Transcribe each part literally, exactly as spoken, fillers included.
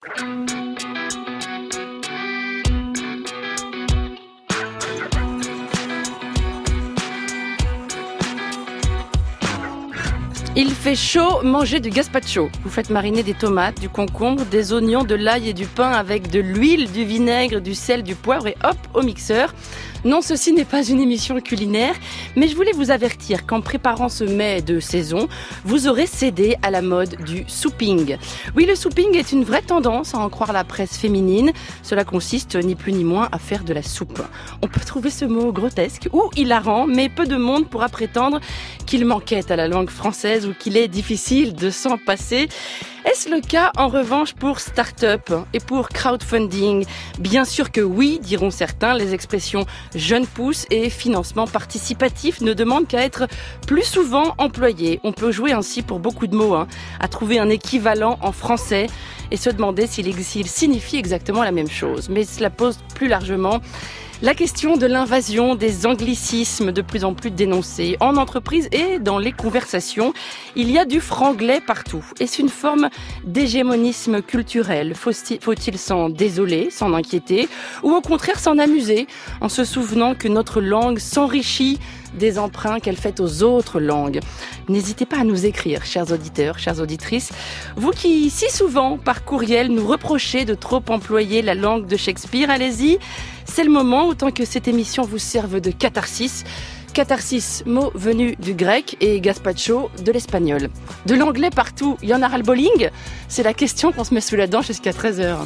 Il fait chaud, mangez du gazpacho. Vous faites mariner des tomates, du concombre, des oignons, de l'ail et du pain avec de l'huile, du vinaigre, du sel, du poivre et hop, au mixeur. Non, ceci n'est pas une émission culinaire, mais je voulais vous avertir qu'en préparant ce mets de saison, vous aurez cédé à la mode du souping. Oui, le souping est une vraie tendance, à en croire la presse féminine. Cela consiste ni plus ni moins à faire de la soupe. On peut trouver ce mot grotesque ou hilarant, mais peu de monde pourra prétendre qu'il manquait à la langue française ou qu'il est difficile de s'en passer. Est-ce le cas en revanche pour start-up et pour crowdfunding? Bien sûr que oui, diront certains. Les expressions jeune pousse et financement participatif ne demandent qu'à être plus souvent employées. On peut jouer ainsi pour beaucoup de mots, hein, à trouver un équivalent en français et se demander s'il, s'il signifie exactement la même chose. Mais cela pose plus largement la question de l'invasion des anglicismes de plus en plus dénoncés en entreprise et dans les conversations. Il y a du franglais partout. Est-ce une forme d'hégémonisme culturel? Faut-il s'en désoler, s'en inquiéter ou au contraire s'en amuser en se souvenant que notre langue s'enrichit des emprunts qu'elle fait aux autres langues? N'hésitez pas à nous écrire, chers auditeurs, chères auditrices. Vous qui, si souvent, par courriel, nous reprochez de trop employer la langue de Shakespeare, allez-y. C'est le moment, autant que cette émission vous serve de catharsis. Catharsis, mot venu du grec, et gazpacho de l'espagnol. De l'anglais partout, il y en a ras le bowling? C'est la question qu'on se met sous la dent jusqu'à treize heures.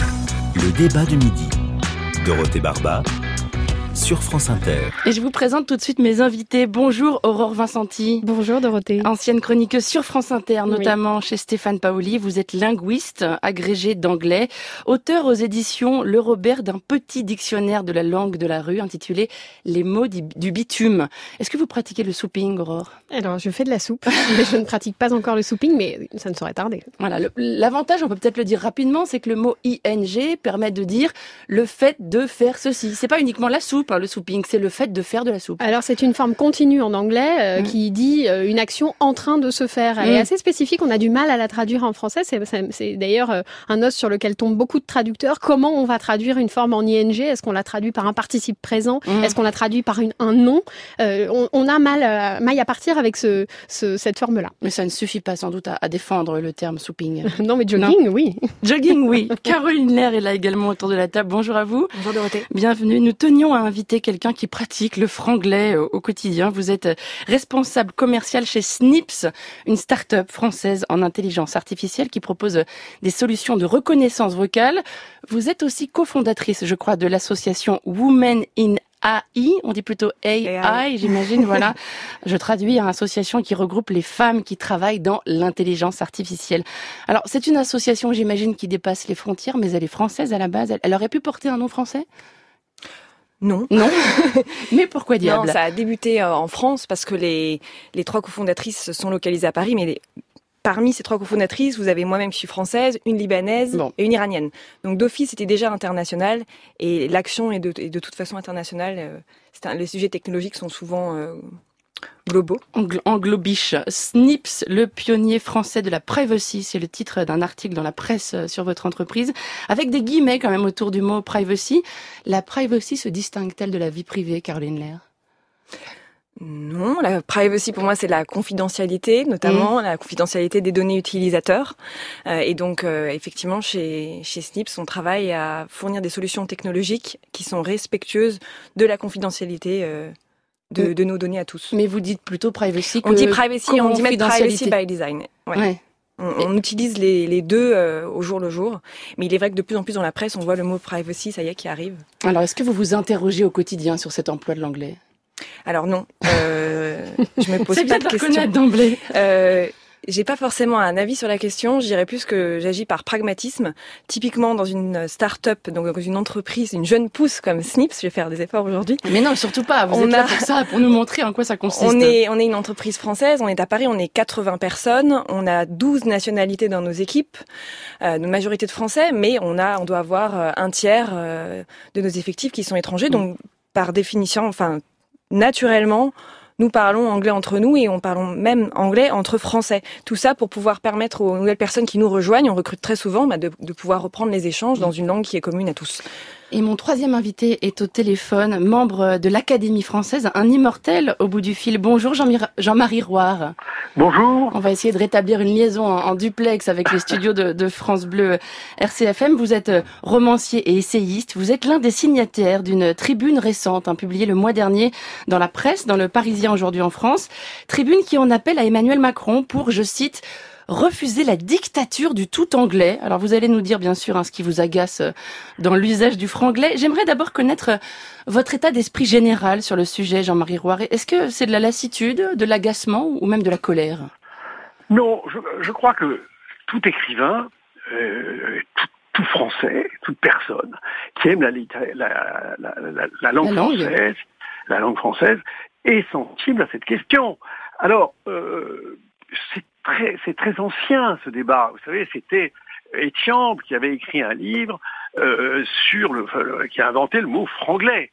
Le débat du midi. Dorothée Barba sur France Inter. Et je vous présente tout de suite mes invités. Bonjour Aurore Vincenti. Bonjour Dorothée. Ancienne chroniqueuse sur France Inter, notamment oui. chez Stéphane Paoli. Vous êtes linguiste, agrégée d'anglais, auteur aux éditions Le Robert d'un petit dictionnaire de la langue de la rue intitulé Les mots du bitume. Est-ce que vous pratiquez le souping, Aurore? Alors, je fais de la soupe, mais je ne pratique pas encore le souping, mais ça ne saurait tarder. Voilà, le, l'avantage, on peut peut-être le dire rapidement, c'est que le mot ing permet de dire le fait de faire ceci. C'est pas uniquement la soupe. Le souping, c'est le fait de faire de la soupe. Alors c'est une forme continue en anglais euh, mmh. qui dit euh, une action en train de se faire. Elle mmh. est assez spécifique, on a du mal à la traduire en français. C'est, c'est, c'est d'ailleurs euh, un os sur lequel tombent beaucoup de traducteurs. Comment on va traduire une forme en ing? Est-ce qu'on la traduit par un participe présent? mmh. Est-ce qu'on la traduit par une, un nom? euh, on, on a mal, euh, maille à partir avec ce, ce, cette forme-là. Mais ça ne suffit pas sans doute à, à défendre le terme souping. Non mais jogging, non. oui. Jogging, oui. Caroline Lair est là également autour de la table. Bonjour à vous. Bonjour Dorothée. Bienvenue. Nous tenions à inviter quelqu'un qui pratique le franglais au, au quotidien. Vous êtes responsable commercial chez Snips, une start-up française en intelligence artificielle qui propose des solutions de reconnaissance vocale. Vous êtes aussi cofondatrice, je crois, de l'association Women in A I, on dit plutôt A I, A I. J'imagine, voilà. Je traduis, une association qui regroupe les femmes qui travaillent dans l'intelligence artificielle. Alors, c'est une association, j'imagine, qui dépasse les frontières, mais elle est française à la base. Elle, elle aurait pu porter un nom français ? Non. Non. Mais pourquoi diable? Non, ça a débuté en France parce que les, les trois cofondatrices sont localisées à Paris, mais les, parmi ces trois cofondatrices, vous avez moi-même, je suis française, une libanaise bon. et une iranienne. Donc d'office, c'était déjà international et l'action est de, est de toute façon internationale. C'est un, les sujets technologiques sont souvent euh, globaux. Anglobiche. Snips, le pionnier français de la privacy, c'est le titre d'un article dans la presse sur votre entreprise, avec des guillemets quand même autour du mot privacy. La privacy se distingue-t-elle de la vie privée, Caroline Lair? Non, la privacy pour moi c'est la confidentialité, notamment mmh. la confidentialité des données utilisateurs. Euh, et donc euh, effectivement chez chez Snips, on travaille à fournir des solutions technologiques qui sont respectueuses de la confidentialité euh, de, de nos données à tous. Mais vous dites plutôt privacy que on dit privacy, on dit même privacy by design. Ouais. ouais. On, on utilise les, les deux euh, au jour le jour, mais il est vrai que de plus en plus dans la presse, on voit le mot privacy, ça y est, qui arrive. Alors, est-ce que vous vous interrogez au quotidien sur cet emploi de l'anglais? Alors non, euh, je me pose c'est pas de questions. C'est questions. bien de d'emblée. Euh, J'ai pas forcément un avis sur la question. Je dirais plus que j'agis par pragmatisme. Typiquement dans une start-up, donc dans une entreprise, une jeune pousse comme Snips. Je vais faire des efforts aujourd'hui. Mais non, surtout pas. Vous on êtes a... là pour ça, pour nous montrer en quoi ça consiste. On est, on est une entreprise française. On est à Paris. On est quatre-vingts personnes. On a douze nationalités dans nos équipes, euh, une majorité de Français, mais on a, on doit avoir un tiers euh, de nos effectifs qui sont étrangers. Donc, par définition, enfin, naturellement, nous parlons anglais entre nous et on parle même anglais entre Français. Tout ça pour pouvoir permettre aux nouvelles personnes qui nous rejoignent, on recrute très souvent, bah, de, de pouvoir reprendre les échanges dans une langue qui est commune à tous. Et mon troisième invité est au téléphone, membre de l'Académie française, un immortel au bout du fil. Bonjour Jean-Marie Roire. Bonjour. On va essayer de rétablir une liaison en, en duplex avec les studios de, de France Bleu R C F M. Vous êtes romancier et essayiste. Vous êtes l'un des signataires d'une tribune récente, hein, publiée le mois dernier dans la presse, dans le Parisien aujourd'hui en France. Tribune qui en appelle à Emmanuel Macron pour, je cite, refuser la dictature du tout anglais. Alors vous allez nous dire bien sûr hein, ce qui vous agace dans l'usage du franglais. J'aimerais d'abord connaître votre état d'esprit général sur le sujet, Jean-Marie Roire. Est-ce que c'est de la lassitude, de l'agacement ou même de la colère? Non, je, je crois que tout écrivain, euh, tout, tout Français, toute personne qui aime la, la, la, la, la langue la française, langue. la langue française, est sensible à cette question. Alors, euh, c'est très, c'est très ancien ce débat. Vous savez, c'était Etiamble qui avait écrit un livre euh, sur le, qui a inventé le mot franglais.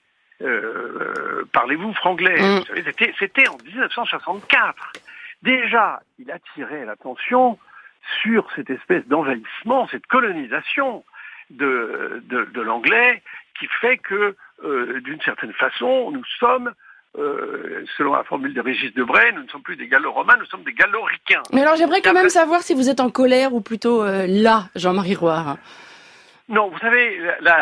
Euh, parlez-vous franglais. Mmh. Vous savez, c'était, c'était en dix-neuf cent soixante-quatre. Déjà, il attirait l'attention sur cette espèce d'envahissement, cette colonisation de, de, de l'anglais qui fait que, euh, d'une certaine façon, nous sommes Euh, selon la formule de Régis Debray, nous ne sommes plus des gallo-romains, nous sommes des gallo-ricains. Mais alors j'aimerais quand même savoir si vous êtes en colère ou plutôt euh, là, Jean-Marie Roire. Non, vous savez, la, la,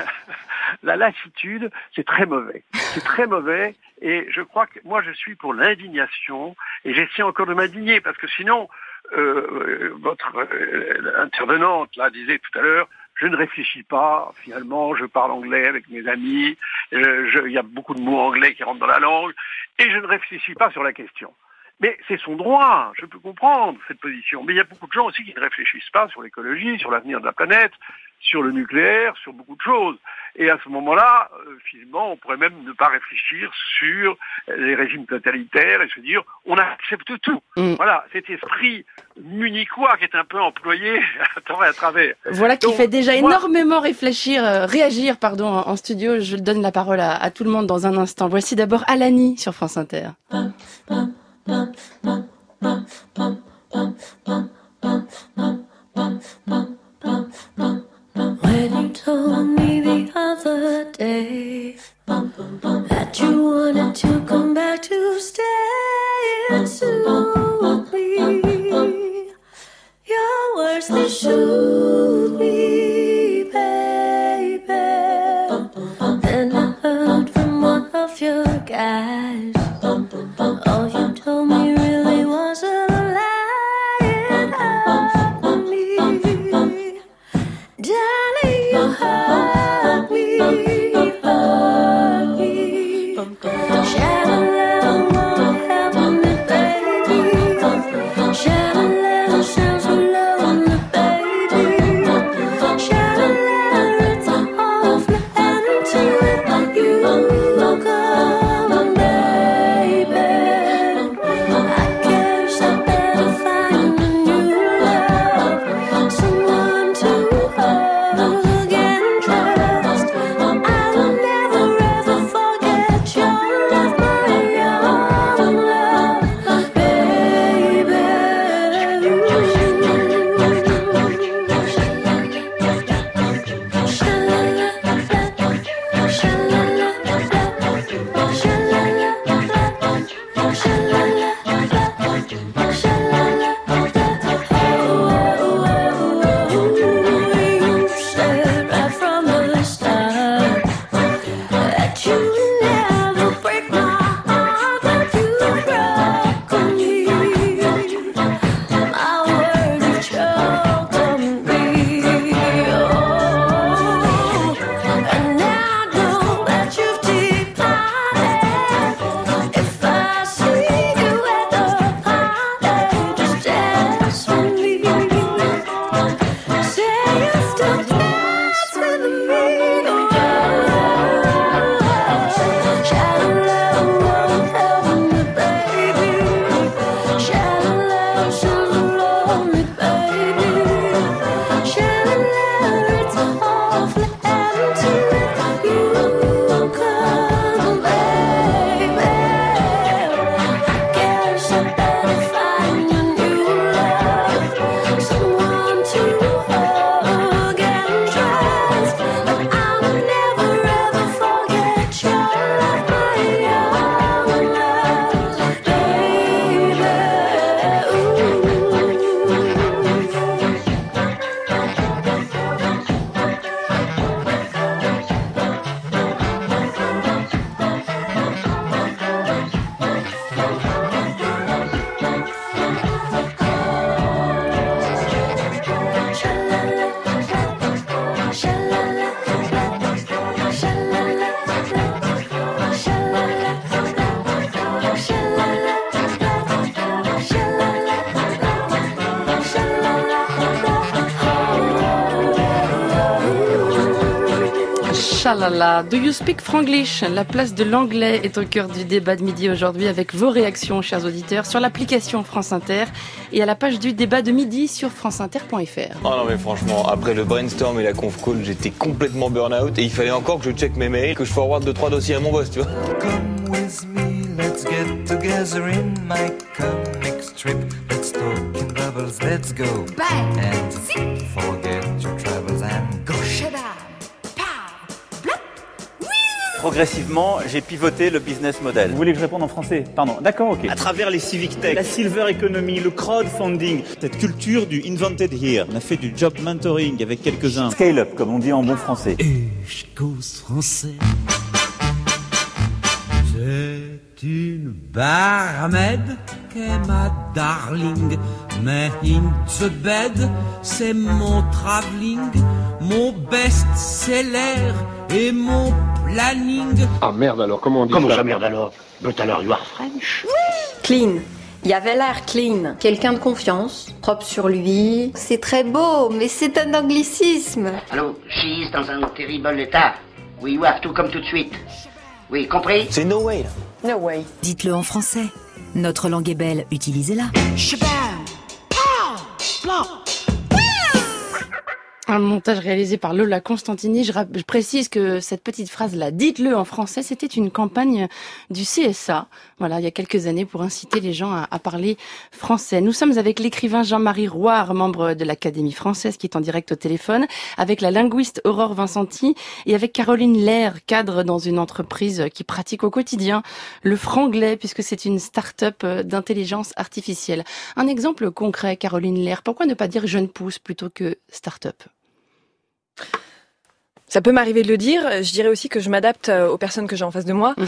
la lassitude, c'est très mauvais. C'est très mauvais et je crois que moi je suis pour l'indignation et j'essaie encore de m'indigner parce que sinon, euh, votre euh, intervenante là disait tout à l'heure, je ne réfléchis pas, finalement, je parle anglais avec mes amis, il y a beaucoup de mots anglais qui rentrent dans la langue, et je ne réfléchis pas sur la question. Mais c'est son droit, je peux comprendre cette position. Mais il y a beaucoup de gens aussi qui ne réfléchissent pas sur l'écologie, sur l'avenir de la planète, sur le nucléaire, sur beaucoup de choses. Et à ce moment-là, euh, finalement, on pourrait même ne pas réfléchir sur les régimes totalitaires et se dire on accepte tout. Mmh. Voilà, cet esprit munichois qui est un peu employé à tort et à travers. Voilà qui Donc, fait déjà moi... énormément réfléchir, euh, réagir, pardon, en, en studio. Je donne la parole à, à tout le monde dans un instant. Voici d'abord Alani sur France Inter. Pam, pam, pam, pam, pam, pam, pam, pam, pam, pam, pam, pam, pam, pam. When you told me the other day bum, bum, bum, that you wanted to come back to stay and soothe me, your words they soothe me, baby. Then I heard from one of your guys, all you told me really Shalala, do you speak Franglish? La place de l'anglais est au cœur du débat de midi aujourd'hui avec vos réactions, chers auditeurs, sur l'application France Inter et à la page du débat de midi sur franceinter point f r. Oh non mais franchement, après le brainstorm et la conf call, j'étais complètement burn-out et il fallait encore que je check mes mails, que je forward deux trois dossiers à mon boss, tu vois. Come with me, let's get together in my comic strip. Let's talk in bubbles, let's go. Bang! And zip! Forget your troubles and go. Progressivement, j'ai pivoté le business model. Vous voulez que je réponde en français? Pardon. D'accord, ok. À travers les civic tech, la silver economy, le crowdfunding, cette culture du invented here. On a fait du job mentoring avec quelques-uns. Scale up, comme on dit en bon français. Et je cause français. C'est une barmaid qu'est ma darling. Mais in the bed, c'est mon travelling, mon best-seller et mon planning. Ah merde alors, comment on dit Comment ça? ça merde alors? But alors you are French? Clean. Il y avait l'air clean. Quelqu'un de confiance, propre sur lui. C'est très beau, mais c'est un anglicisme. Allô, she's dans un terrible état. Oui, you have to come tout de suite. Oui, compris? C'est no way là. No way. Dites-le en français. Notre langue est belle, utilisez-la. Shabam! Pow! Blanc! Un montage réalisé par Lola Constantini. Je, rap- je précise que cette petite phrase-là, dites-le en français, c'était une campagne du C S A, voilà, il y a quelques années, pour inciter les gens à, à parler français. Nous sommes avec l'écrivain Jean-Marie Rouard, membre de l'Académie française, qui est en direct au téléphone, avec la linguiste Aurore Vincenti et avec Caroline Lair, cadre dans une entreprise qui pratique au quotidien le franglais, puisque c'est une start-up d'intelligence artificielle. Un exemple concret, Caroline Lair, pourquoi ne pas dire jeune pousse plutôt que start-up? Ça peut m'arriver de le dire. Je dirais aussi que je m'adapte aux personnes que j'ai en face de moi. Mmh.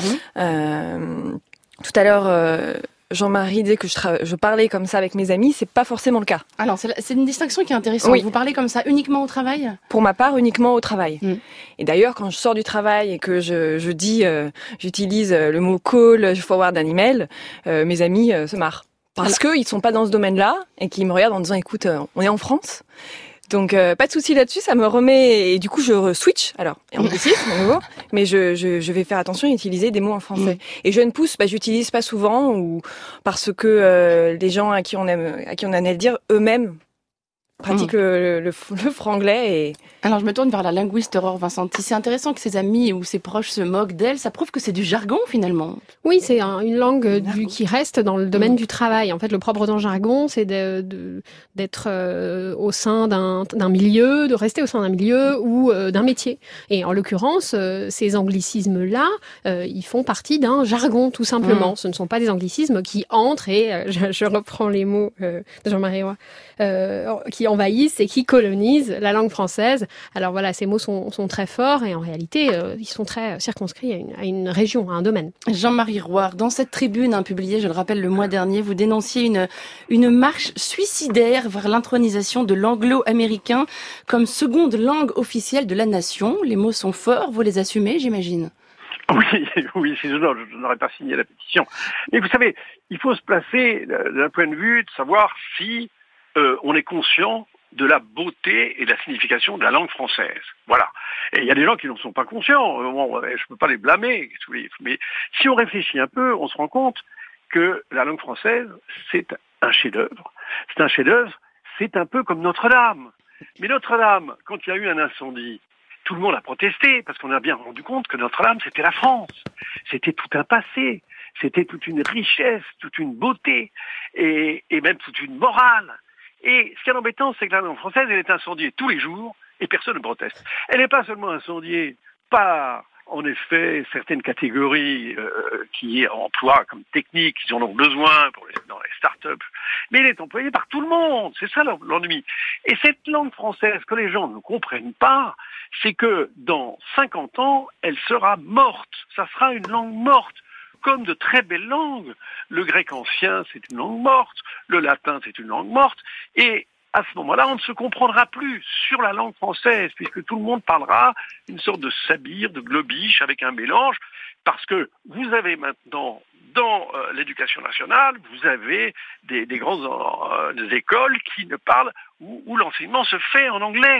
Euh, tout à l'heure, euh, Jean-Marie disait que je, tra- je parlais comme ça avec mes amis. C'est pas forcément le cas. Alors, c'est, la, c'est une distinction qui est intéressante. Oui. Vous parlez comme ça uniquement au travail? Pour ma part, uniquement au travail. Mmh. Et d'ailleurs, quand je sors du travail et que je, je dis, euh, j'utilise le mot call, je forward un email, euh, mes amis euh, se marrent. Parce qu'ils ne sont pas dans ce domaine-là et qu'ils me regardent en disant, écoute, euh, on est en France. Donc euh, pas de souci là-dessus, ça me remet et du coup je switch alors et en anglicisme à nouveau, mais je, je je vais faire attention à utiliser des mots en français. Mmh. Et jeune pousse, bah j'utilise pas souvent ou parce que euh, les gens à qui on aime à qui on a à le dire eux-mêmes pratiquent mmh. le, le, le, le franglais et... Alors je me tourne vers la linguiste Aurore Vincenti. C'est intéressant que ses amis ou ses proches se moquent d'elle. Ça prouve que c'est du jargon finalement. Oui, c'est un, une langue du, qui reste dans le domaine mmh. du travail. En fait, le propre d'un jargon, c'est de, de, d'être euh, au sein d'un, d'un milieu, de rester au sein d'un milieu ou euh, d'un métier. Et en l'occurrence, euh, ces anglicismes-là, euh, ils font partie d'un jargon tout simplement. Mmh. Ce ne sont pas des anglicismes qui entrent et, euh, je, je reprends les mots euh, de Jean-Marie Roy, euh, qui envahissent et qui colonisent la langue française. Alors voilà, ces mots sont, sont très forts et en réalité, euh, ils sont très circonscrits à une, à une région, à un domaine. Jean-Marie Rouard, dans cette tribune hein, publiée, je le rappelle, le mois dernier, vous dénonciez une, une marche suicidaire vers l'intronisation de l'anglo-américain comme seconde langue officielle de la nation. Les mots sont forts, vous les assumez, j'imagine? Oui, oui, sinon je n'aurais pas signé la pétition. Mais vous savez, il faut se placer d'un point de vue de savoir si euh, on est conscient de la beauté et de la signification de la langue française. Voilà. Et il y a des gens qui n'en sont pas conscients. Bon, je ne peux pas les blâmer. Mais si on réfléchit un peu, on se rend compte que la langue française, c'est un chef-d'œuvre. C'est un chef-d'œuvre, c'est un peu comme Notre-Dame. Mais Notre-Dame, quand il y a eu un incendie, tout le monde a protesté parce qu'on a bien rendu compte que Notre-Dame, c'était la France. C'était tout un passé. C'était toute une richesse, toute une beauté et, et même toute une morale. Et ce qui est embêtant, c'est que la langue française, elle est incendiée tous les jours et personne ne proteste. Elle n'est pas seulement incendiée par, en effet, certaines catégories euh, qui emploient comme technique, qui en ont besoin pour les, dans les start-up, mais elle est employée par tout le monde. C'est ça l'ennui. Et cette langue française que les gens ne comprennent pas, c'est que dans cinquante ans, elle sera morte. Ça sera une langue morte. Comme de très belles langues. Le grec ancien, c'est une langue morte. Le latin, c'est une langue morte. Et à ce moment-là, on ne se comprendra plus sur la langue française, puisque tout le monde parlera une sorte de sabir, de globiche, avec un mélange, parce que vous avez maintenant, dans euh, l'éducation nationale, vous avez des, des grandes euh, des écoles qui ne parlent, où, où l'enseignement se fait en anglais.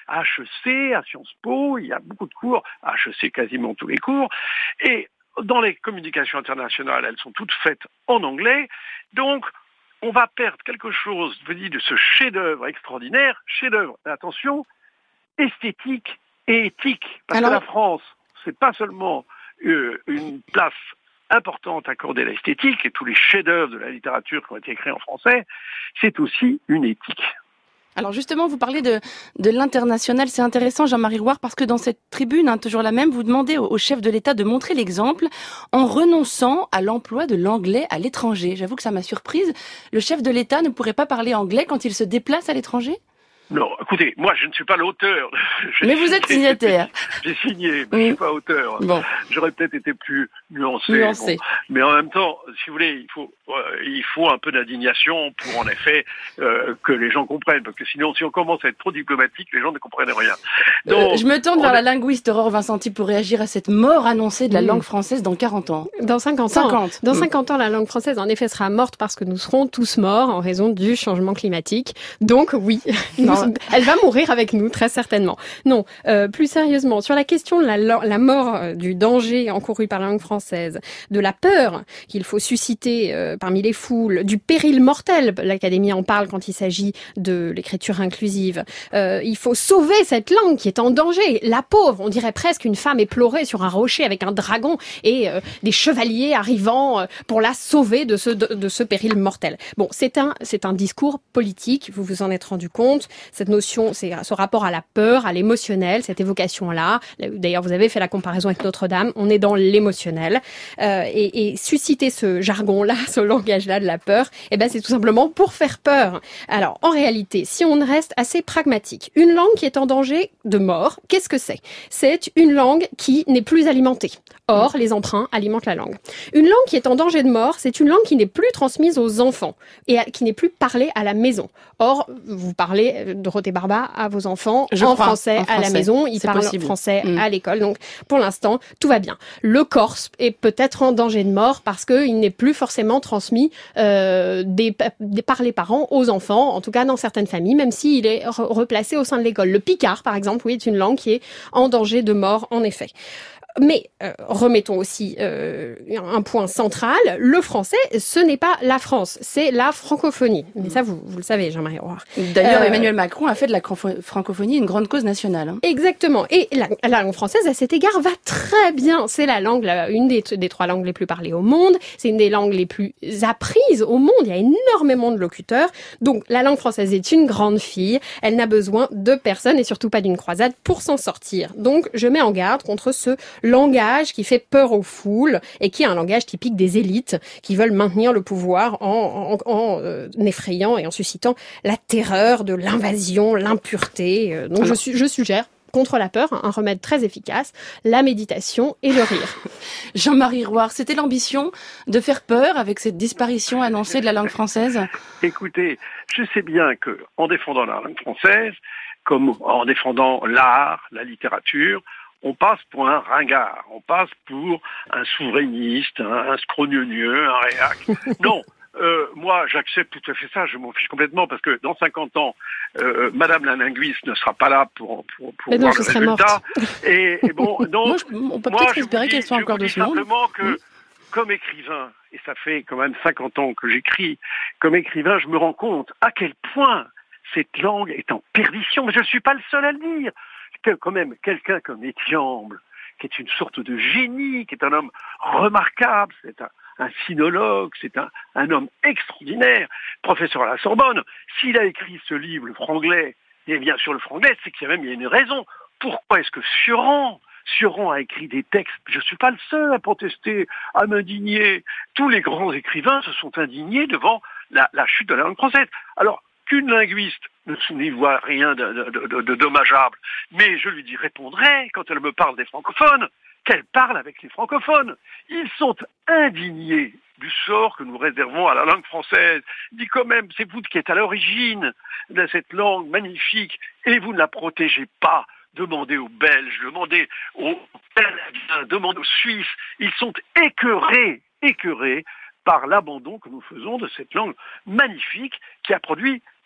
à H E C, à Sciences Po, il y a beaucoup de cours, à H E C quasiment tous les cours, et dans les communications internationales, elles sont toutes faites en anglais, donc on va perdre quelque chose, je vous dis, de ce chef-d'œuvre extraordinaire, chef-d'œuvre, attention, esthétique et éthique, parce Alors... que la France, c'est pas seulement euh, une place importante accordée à l'esthétique et tous les chefs-d'œuvre de la littérature qui ont été écrits en français, c'est aussi une éthique. Alors justement, vous parlez de, de l'international, c'est intéressant Jean-Marie Rouard, parce que dans cette tribune, hein, toujours la même, vous demandez au, au chef de l'État de montrer l'exemple en renonçant à l'emploi de l'anglais à l'étranger. J'avoue que ça m'a surprise. Le chef de l'État ne pourrait pas parler anglais quand il se déplace à l'étranger ? Non, écoutez, moi je ne suis pas l'auteur. J'ai mais vous signé, êtes signataire. J'ai signé, mais mmh. je suis pas auteur. Bon. J'aurais peut-être été plus nuancé. nuancé. Bon. Mais en même temps, si vous voulez, il faut, euh, il faut un peu d'indignation pour en effet euh, que les gens comprennent, parce que sinon, si on commence à être trop diplomatique, les gens ne comprennent rien. Donc, euh, je me tourne vers a... la linguiste Aurore Vincenti pour réagir à cette mort annoncée de la mmh. langue française dans quarante ans. Dans cinquante ans. cinquante. Dans mmh. cinquante ans, la langue française en effet sera morte parce que nous serons tous morts en raison du changement climatique. Donc oui, non, elle va mourir avec nous, très certainement. Non, euh, plus sérieusement, sur la question de la, la mort, euh, du danger encouru par la langue française, de la peur qu'il faut susciter euh, parmi les foules, du péril mortel, l'Académie en parle quand il s'agit de l'écriture inclusive, euh, il faut sauver cette langue qui est en danger. La pauvre, on dirait presque une femme éplorée sur un rocher avec un dragon et euh, des chevaliers arrivant euh, pour la sauver de ce, de, de ce péril mortel. Bon, c'est un, c'est un discours politique, vous vous en êtes rendu compte, cette notion, c'est ce rapport à la peur, à l'émotionnel, cette évocation-là. D'ailleurs, vous avez fait la comparaison avec Notre-Dame. On est dans l'émotionnel. Euh, et, et susciter ce jargon-là, ce langage-là de la peur, eh ben, c'est tout simplement pour faire peur. Alors, en réalité, si on reste assez pragmatique, une langue qui est en danger de mort, qu'est-ce que c'est ? C'est une langue qui n'est plus alimentée. Or, les emprunts alimentent la langue. Une langue qui est en danger de mort, c'est une langue qui n'est plus transmise aux enfants et à, qui n'est plus parlée à la maison. Or, vous parlez, Dorothée Barba, à vos enfants Je en, crois, français, en français à la maison. Ils c'est parlent possible. français mmh. à l'école. Donc, pour l'instant, tout va bien. Le corse est peut-être en danger de mort parce qu'il n'est plus forcément transmis euh, des, des, par les parents aux enfants, en tout cas dans certaines familles, même s'il est re- replacé au sein de l'école. Le picard, par exemple, oui, est une langue qui est en danger de mort, en effet. Mais euh, remettons aussi euh, un point central, le français, ce n'est pas la France, c'est la francophonie. Mais ça, vous, vous le savez, Jean-Marie Rouard. D'ailleurs, euh, Emmanuel Macron a fait de la francophonie une grande cause nationale. Hein. Exactement. Et la, la langue française, à cet égard, va très bien. C'est la langue, la, une des, des trois langues les plus parlées au monde. C'est une des langues les plus apprises au monde. Il y a énormément de locuteurs. Donc, la langue française est une grande fille. Elle n'a besoin de personne et surtout pas d'une croisade pour s'en sortir. Donc, je mets en garde contre ce langage qui fait peur aux foules et qui est un langage typique des élites qui veulent maintenir le pouvoir en, en, en euh, effrayant et en suscitant la terreur de l'invasion, l'impureté. Euh, donc, je, su- je suggère contre la peur, un remède très efficace, la méditation et le rire. Jean-Marie Rouard, c'était l'ambition de faire peur avec cette disparition annoncée de la langue française ? Écoutez, je sais bien que en défendant la langue française, comme en défendant l'art, la littérature, on passe pour un ringard, on passe pour un souverainiste, un, un scrognonieux, un réac. Non, euh, moi j'accepte tout à fait ça, je m'en fiche complètement, parce que dans cinquante ans, euh, Madame la linguiste ne sera pas là pour, pour, pour voir non, le résultat. Et, et bon, donc, moi, je, on peut moi, peut-être espérer qu'elle soit encore de ce monde. Simplement que, mmh. comme écrivain, et ça fait quand même cinquante ans que j'écris, comme écrivain, je me rends compte à quel point cette langue est en perdition, mais je ne suis pas le seul à le dire. Que quand même quelqu'un comme Étiamble, qui est une sorte de génie, qui est un homme remarquable, c'est un, un sinologue, c'est un, un homme extraordinaire, professeur à la Sorbonne. S'il a écrit ce livre, le franglais, et bien sûr le franglais, c'est qu'il y a même il y a une raison. Pourquoi est-ce que Sioran, Sioran a écrit des textes? Je ne suis pas le seul à protester, à m'indigner. Tous les grands écrivains se sont indignés devant la, la chute de la langue française. Alors, qu'une linguiste ne n'y voit rien de, de, de, de dommageable, mais je lui dis répondrai, quand elle me parle des francophones, qu'elle parle avec les francophones. Ils sont indignés du sort que nous réservons à la langue française. Dis quand même, c'est vous qui êtes à l'origine de cette langue magnifique, et vous ne la protégez pas. Demandez aux Belges, demandez aux Canadiens, demandez aux Suisses. Ils sont écœurés, écœurés par l'abandon que nous faisons de cette langue magnifique qui a produit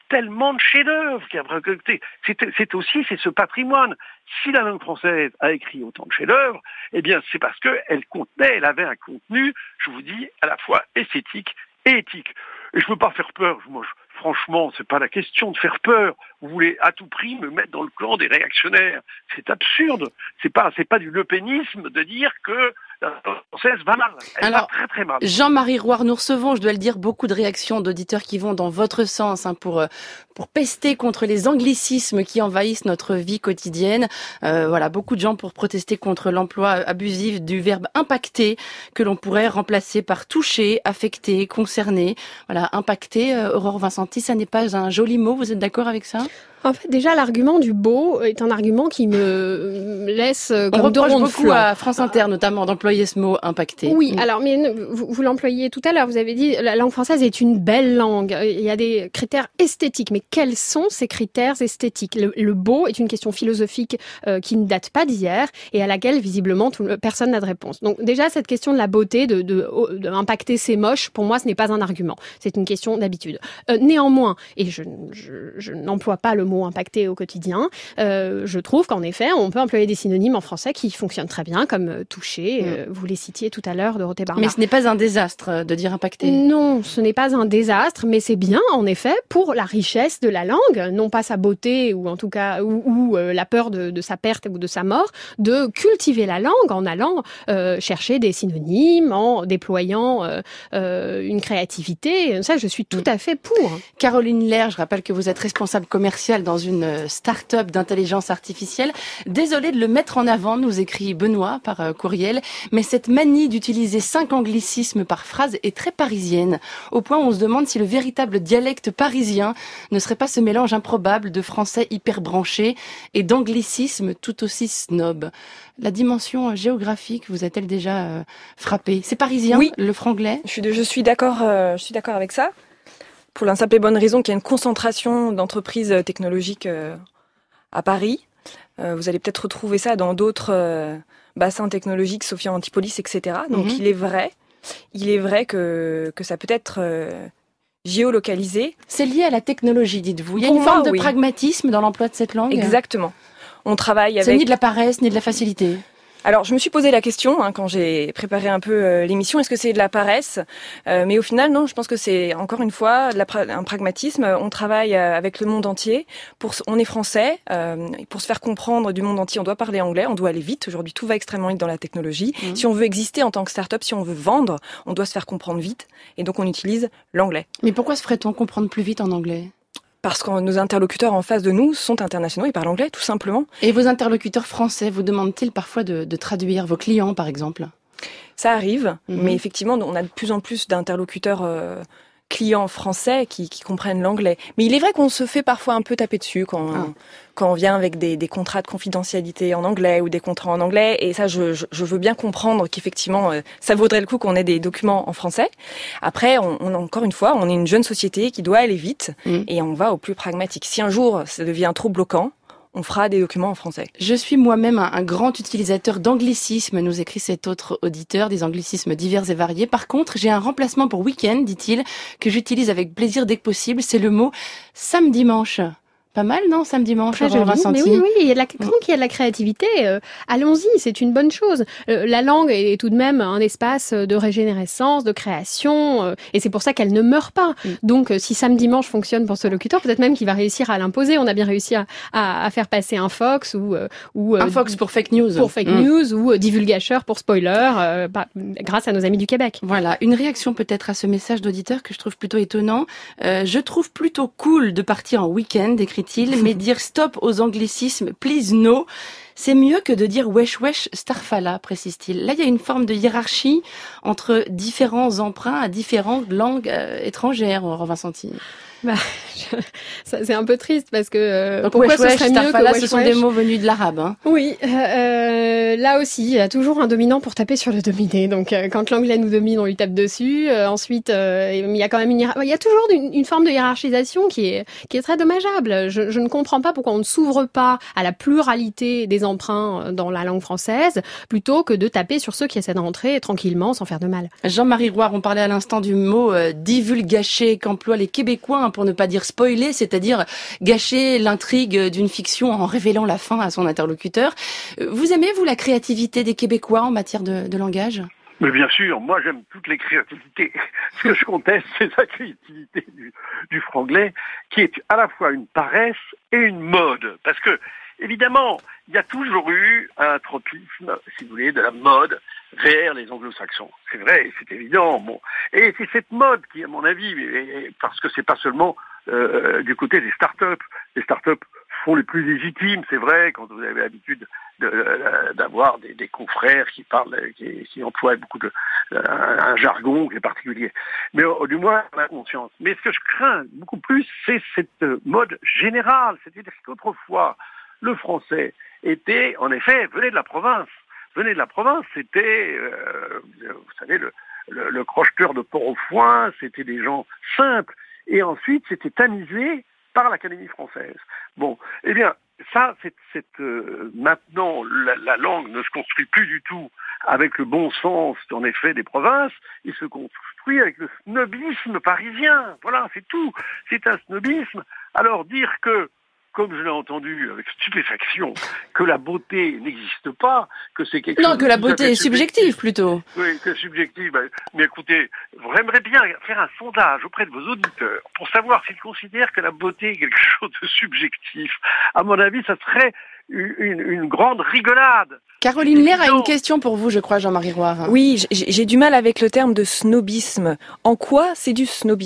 tellement de chefs-d'œuvre. C'est, c'est aussi, c'est ce patrimoine. Si la langue française a écrit autant de chefs-d'œuvre, eh bien, c'est parce qu'elle contenait, elle avait un contenu, je vous dis, à la fois esthétique et éthique. Et je veux pas faire peur. Moi, je, franchement, c'est pas la question de faire peur. Vous voulez à tout prix me mettre dans le camp des réactionnaires. C'est absurde. C'est pas, c'est pas du lepénisme de dire que la langue française va mal. Elle Alors, va très très mal. Jean-Marie Roire, nous recevons, je dois le dire, beaucoup de réactions d'auditeurs qui vont dans votre sens hein, pour pour pester contre les anglicismes qui envahissent notre vie quotidienne. Euh, voilà, beaucoup de gens pour protester contre l'emploi abusif du verbe impacter que l'on pourrait remplacer par toucher, affecter, concerner. Voilà, impacter. Euh, Aurore Vincenti, ça n'est pas un joli mot. Vous êtes d'accord avec ça ? En fait, déjà, l'argument du beau est un argument qui me laisse comme On reproche de beaucoup flanc. à France Inter, notamment, d'employer ce mot impacté. Oui, alors, mais vous, vous l'employiez tout à l'heure, vous avez dit la langue française est une belle langue. Il y a des critères esthétiques, mais quels sont ces critères esthétiques ? Le, le beau est une question philosophique euh, qui ne date pas d'hier et à laquelle, visiblement, tout, personne n'a de réponse. Donc, déjà, cette question de la beauté, de, de, de impacter c'est moche, pour moi, ce n'est pas un argument. C'est une question d'habitude. Euh, néanmoins, et je, je, je n'emploie pas le mot impacté au quotidien, euh, je trouve qu'en effet, on peut employer des synonymes en français qui fonctionnent très bien, comme euh, toucher, mmh. euh, vous les citiez tout à l'heure, Dorothée Barbara. Mais ce n'est pas un désastre de dire impacté. Non, ce n'est pas un désastre, mais c'est bien, en effet, pour la richesse de la langue, non pas sa beauté, ou en tout cas, ou, ou euh, la peur de, de sa perte ou de sa mort, de cultiver la langue en allant euh, chercher des synonymes, en déployant euh, euh, une créativité. Ça, je suis tout à fait pour. Caroline Lair, je rappelle que vous êtes responsable commerciale dans une start-up d'intelligence artificielle. Désolée de le mettre en avant, nous écrit Benoît par euh, courriel, mais cette manie d'utiliser cinq anglicismes par phrase est très parisienne, au point où on se demande si le véritable dialecte parisien ne serait pas ce mélange improbable de français hyper branché et d'anglicisme tout aussi snob. La dimension géographique vous a-t-elle déjà euh, frappé ? C'est parisien, oui. Le franglais ? Je suis, de, je suis d'accord, euh, je suis d'accord avec ça. Pour la simple et bonne raison qu'il y a une concentration d'entreprises technologiques euh, à Paris. Euh, vous allez peut-être retrouver ça dans d'autres euh, bassins technologiques, Sophia Antipolis, et cetera. Donc mm-hmm. il est vrai, il est vrai que que ça peut être euh, géolocalisé. C'est lié à la technologie, dites-vous. Il y a Pour une moi, forme de oui. pragmatisme dans l'emploi de cette langue. Exactement. On travaille avec. C'est ni de la paresse ni de la facilité. Alors, je me suis posé la question hein, quand j'ai préparé un peu euh, l'émission, est-ce que c'est de la paresse euh, Mais au final, non, je pense que c'est encore une fois de la pra- un pragmatisme. On travaille euh, avec le monde entier. Pour, on est français. Euh, pour se faire comprendre du monde entier, on doit parler anglais, on doit aller vite. Aujourd'hui, tout va extrêmement vite dans la technologie. Mmh. Si on veut exister en tant que start-up, si on veut vendre, on doit se faire comprendre vite. Et donc, on utilise l'anglais. Mais pourquoi se ferait-on comprendre plus vite en anglais ? Parce que nos interlocuteurs en face de nous sont internationaux, ils parlent anglais, tout simplement. Et vos interlocuteurs français vous demandent-ils parfois de, de traduire vos clients, par exemple ? Ça arrive, mm-hmm. mais effectivement, on a de plus en plus d'interlocuteurs euh, clients français qui, qui comprennent l'anglais. Mais il est vrai qu'on se fait parfois un peu taper dessus quand, ah. quand on vient avec des, des contrats de confidentialité en anglais ou des contrats en anglais. Et ça, je, je, je veux bien comprendre qu'effectivement, euh, ça vaudrait le coup qu'on ait des documents en français. Après, on, on, encore une fois, on est une jeune société qui doit aller vite mmh. et on va au plus pragmatique. Si un jour, ça devient trop bloquant, on fera des documents en français. Je suis moi-même un, un grand utilisateur d'anglicismes, nous écrit cet autre auditeur, des anglicismes divers et variés. Par contre, j'ai un remplacement pour week-end, dit-il, que j'utilise avec plaisir dès que possible, c'est le mot « samedi-dimanche ». Pas mal, non, samedi dimanche, Très joli, mais oui, oui, il y a de la, tant qu'il y a de la créativité, euh, allons-y, c'est une bonne chose. Euh, la langue est tout de même un espace de régénérescence, de création, euh, et c'est pour ça qu'elle ne meurt pas. Mm. Donc, euh, si samedi dimanche fonctionne pour ce locuteur, peut-être même qu'il va réussir à l'imposer. On a bien réussi à, à, à faire passer un Fox ou... Euh, ou un Fox pour fake news. Pour fake mm. news ou euh, divulgacheur pour spoiler, euh, bah, grâce à nos amis du Québec. Voilà, une réaction peut-être à ce message d'auditeur que je trouve plutôt étonnant. Euh, je trouve plutôt cool de partir en week-end, écrit mais dire stop aux anglicismes, please no, c'est mieux que de dire wesh wesh starfala, précise-t-il. Là, il y a une forme de hiérarchie entre différents emprunts à différentes langues euh, étrangères, Aurore Vincenti. Bah, je, ça, c'est un peu triste parce que euh, donc, pourquoi wesh, ce wesh, serait mieux que wesh, ce sont wesh. Des mots venus de l'arabe. Hein. Oui, euh, là aussi, il y a toujours un dominant pour taper sur le dominé. Donc, euh, quand l'anglais nous domine, on lui tape dessus. Euh, ensuite, euh, il y a quand même une, hiérar- il y a toujours une, une forme de hiérarchisation qui est qui est très dommageable. Je, je ne comprends pas pourquoi on ne s'ouvre pas à la pluralité des emprunts dans la langue française plutôt que de taper sur ceux qui essaient d'entrer tranquillement sans faire de mal. Jean-Marie Roire, on parlait à l'instant du mot euh, divulgaché qu'emploient les Québécois un pour ne pas dire spoiler, c'est-à-dire gâcher l'intrigue d'une fiction en révélant la fin à son interlocuteur. Vous aimez, vous, la créativité des Québécois en matière de, de langage ? Mais bien sûr, moi j'aime toutes les créativités. Ce que je conteste, c'est la créativité du, du franglais, qui est à la fois une paresse et une mode. Parce que, évidemment, il y a toujours eu un tropisme, si vous voulez, de la mode vers les anglo-saxons. C'est vrai, c'est évident. Bon. Et c'est cette mode qui, à mon avis, parce que c'est pas seulement euh, du côté des start-up, les start-up font les plus légitimes, c'est vrai, quand vous avez l'habitude de, de, d'avoir des, des confrères qui parlent, qui, qui emploient beaucoup de un, un jargon qui est particulier. Mais au, du moins, on a conscience. Mais ce que je crains beaucoup plus, c'est cette mode générale. C'est-à-dire qu'autrefois, le français était, en effet, venait de la province. Venait de la province, c'était, euh, vous savez, le, le, le crocheteur de Port-au-Foin, c'était des gens simples. Et ensuite, c'était tamisé par l'Académie française. Bon, eh bien, ça, c'est, c'est euh, maintenant, la, la langue ne se construit plus du tout avec le bon sens, en effet, des provinces. Il se construit avec le snobisme parisien. Voilà, c'est tout. C'est un snobisme. Alors, dire que, comme je l'ai entendu avec stupéfaction, que la beauté n'existe pas, que c'est quelque non, chose... Non, que la beauté est subjective, plutôt. Oui, que subjective. Mais écoutez, j'aimerais bien faire un sondage auprès de vos auditeurs pour savoir s'ils considèrent que la beauté est quelque chose de subjectif. À mon avis, ça serait une, une grande rigolade. Caroline Lair a une question pour vous, je crois, Jean-Marie Roire. Oui, j'ai, j'ai du mal avec le terme de snobisme. En quoi c'est du snobisme ?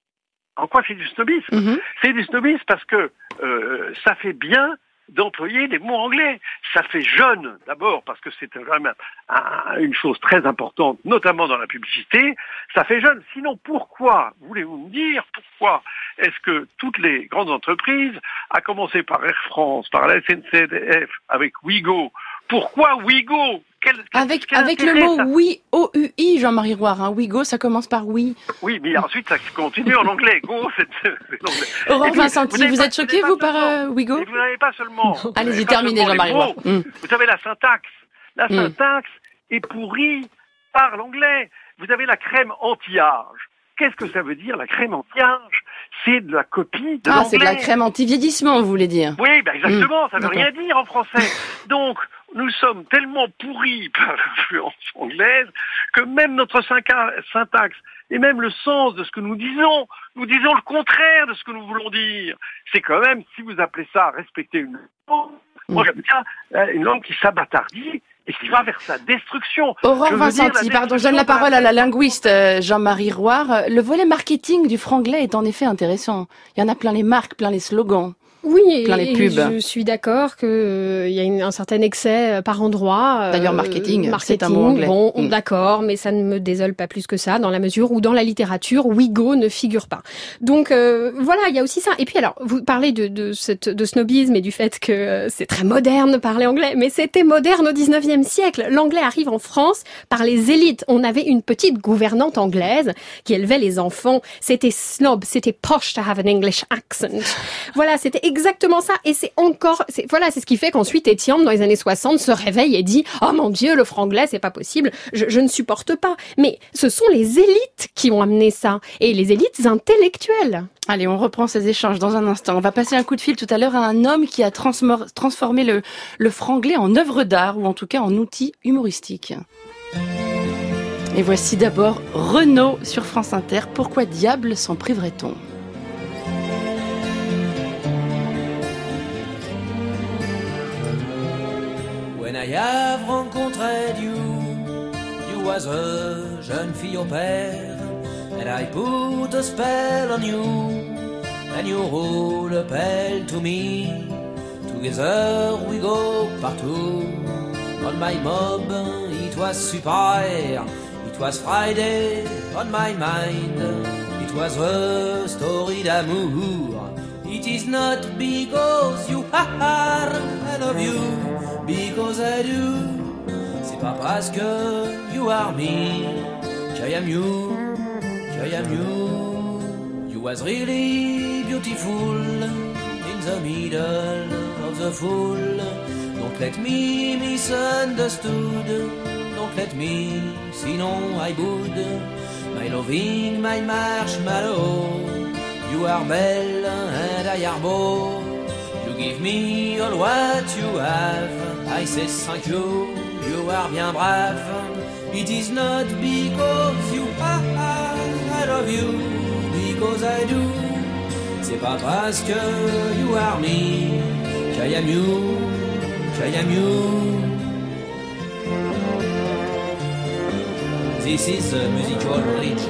En quoi c'est du snobisme ? mm-hmm. C'est du snobisme parce que euh, ça fait bien d'employer des mots anglais. Ça fait jeune, d'abord, parce que c'est quand même un, un, une chose très importante, notamment dans la publicité. Ça fait jeune. Sinon, pourquoi, voulez-vous me dire, pourquoi est-ce que toutes les grandes entreprises, à commencer par Air France, par la S N C F, avec Ouigo, pourquoi Ouigo ? Quel, quel, avec quel avec intérêt, le mot ça oui, O U I, Jean-Marie Roire. Hein. Ouigo, ça commence par oui. Oui, mais ensuite ça continue en anglais. Go, c'est, c'est l'anglais. Aurore Vincenti, vous, vous êtes choqué, vous, par euh, Ouigo ? Vous n'avez pas seulement... Allez-y, terminez, Jean-Marie Roire. Mm. Vous avez la syntaxe. La mm. syntaxe est pourrie par l'anglais. Vous avez la crème anti-âge. Qu'est-ce que ça veut dire, la crème anti-âge ? C'est de la copie de ah, l'anglais. C'est de la crème anti-vieillissement, vous voulez dire ? Oui, ben exactement, mmh. ça ne veut D'accord. rien dire en français. Donc, nous sommes tellement pourris par l'influence anglaise que même notre syntaxe et même le sens de ce que nous disons, nous disons le contraire de ce que nous voulons dire. C'est quand même, si vous appelez ça respecter une langue, mmh. moi j'aime bien une langue qui s'abâtardit et qui va vers sa destruction. Aurore Vincenti, pardon, je donne la parole à la linguiste Jean-Marie Roire. Le volet marketing du franglais est en effet intéressant. Il y en a plein les marques, plein les slogans. Oui, plein les pubs. Et je suis d'accord qu'il euh, y a une, un certain excès par endroit. Euh, D'ailleurs, marketing, marketing, c'est un mot anglais. Bon, mm. d'accord, mais ça ne me désole pas plus que ça, dans la mesure où dans la littérature, Ouigo ne figure pas. Donc euh, voilà, il y a aussi ça. Et puis alors, vous parlez de, de, cette, de snobisme et du fait que euh, c'est très moderne de parler anglais, mais c'était moderne au dix-neuvième siècle. L'anglais arrive en France par les élites. On avait une petite gouvernante anglaise qui élevait les enfants. C'était snob, c'était posh to have an English accent. Voilà, c'était exactement ça, et c'est encore, c'est, voilà, c'est ce qui fait qu'ensuite Étienne, dans les années soixante, se réveille et dit « Oh mon Dieu, le franglais, c'est pas possible, je, je ne supporte pas ». Mais ce sont les élites qui ont amené ça, et les élites intellectuelles. Allez, on reprend ces échanges dans un instant. On va passer un coup de fil tout à l'heure à un homme qui a transmor- transformé le, le franglais en œuvre d'art, ou en tout cas en outil humoristique. Et voici d'abord Renaud sur France Inter. Pourquoi diable s'en priverait-on ? When I have rencontré you, you was a jeune fille au père, and I put a spell on you, and you roll a bell to me. Together we go partout. On my mob, it was super. It was Friday on my mind. It was a story d'amour. It is not because you are, I love you, because I do. C'est pas parce que you are me, I am you, I am you. You was really beautiful in the middle of the fool. Don't let me misunderstood. Don't let me, sinon I would. My loving, my marshmallow. You are belle and I are beau. You give me all what you have. I say thank you, you are bien brave. It is not because you are, I love you, because I do. C'est pas parce que you are me, I am you, I am you. This is a musical bridge.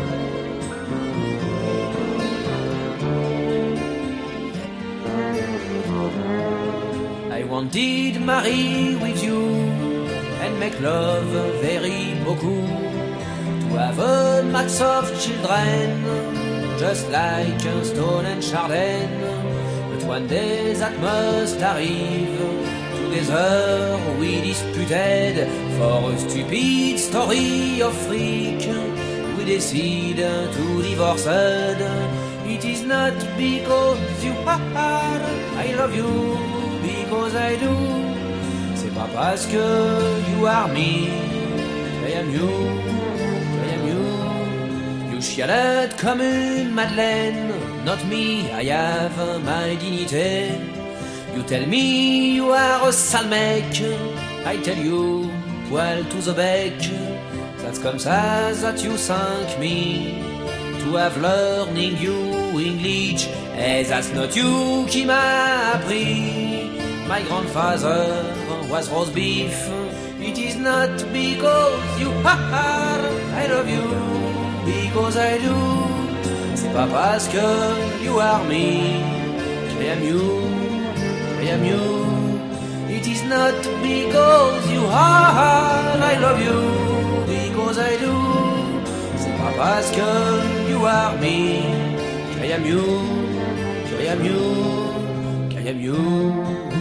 I wanted marry with you and make love very beaucoup. To have a max of children, just like Stone and Chardin. But one day that must arrive. Together we disputed for a stupid story of freak. We decide to divorce. It is not because you are, I love you, because I do. C'est pas parce que you are me, I am you, I am you. You chialette comme une madeleine, not me, I have my dignité. You tell me you are a sale mec, I tell you, poil to the bec. That's comme ça that you thank me, to have learning you English. Et that's not you qui m'a appris. My grandfather was roast beef. It is not because you are, I love you, because I do. C'est pas parce que you are me, I am you, I am you. It is not because you are, I love you, because I do. C'est pas parce que you are me, I am you, I am you, I am you.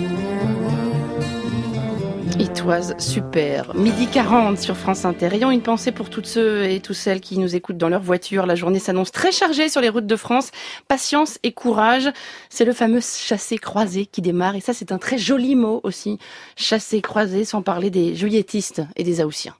It was super. Midi quarante sur France Inter. Ayant une pensée pour toutes ceux et toutes celles qui nous écoutent dans leur voiture. La journée s'annonce très chargée sur les routes de France. Patience et courage. C'est le fameux chassé-croisé qui démarre. Et ça, c'est un très joli mot aussi. Chassé-croisé, sans parler des juilletistes et des Haussiens.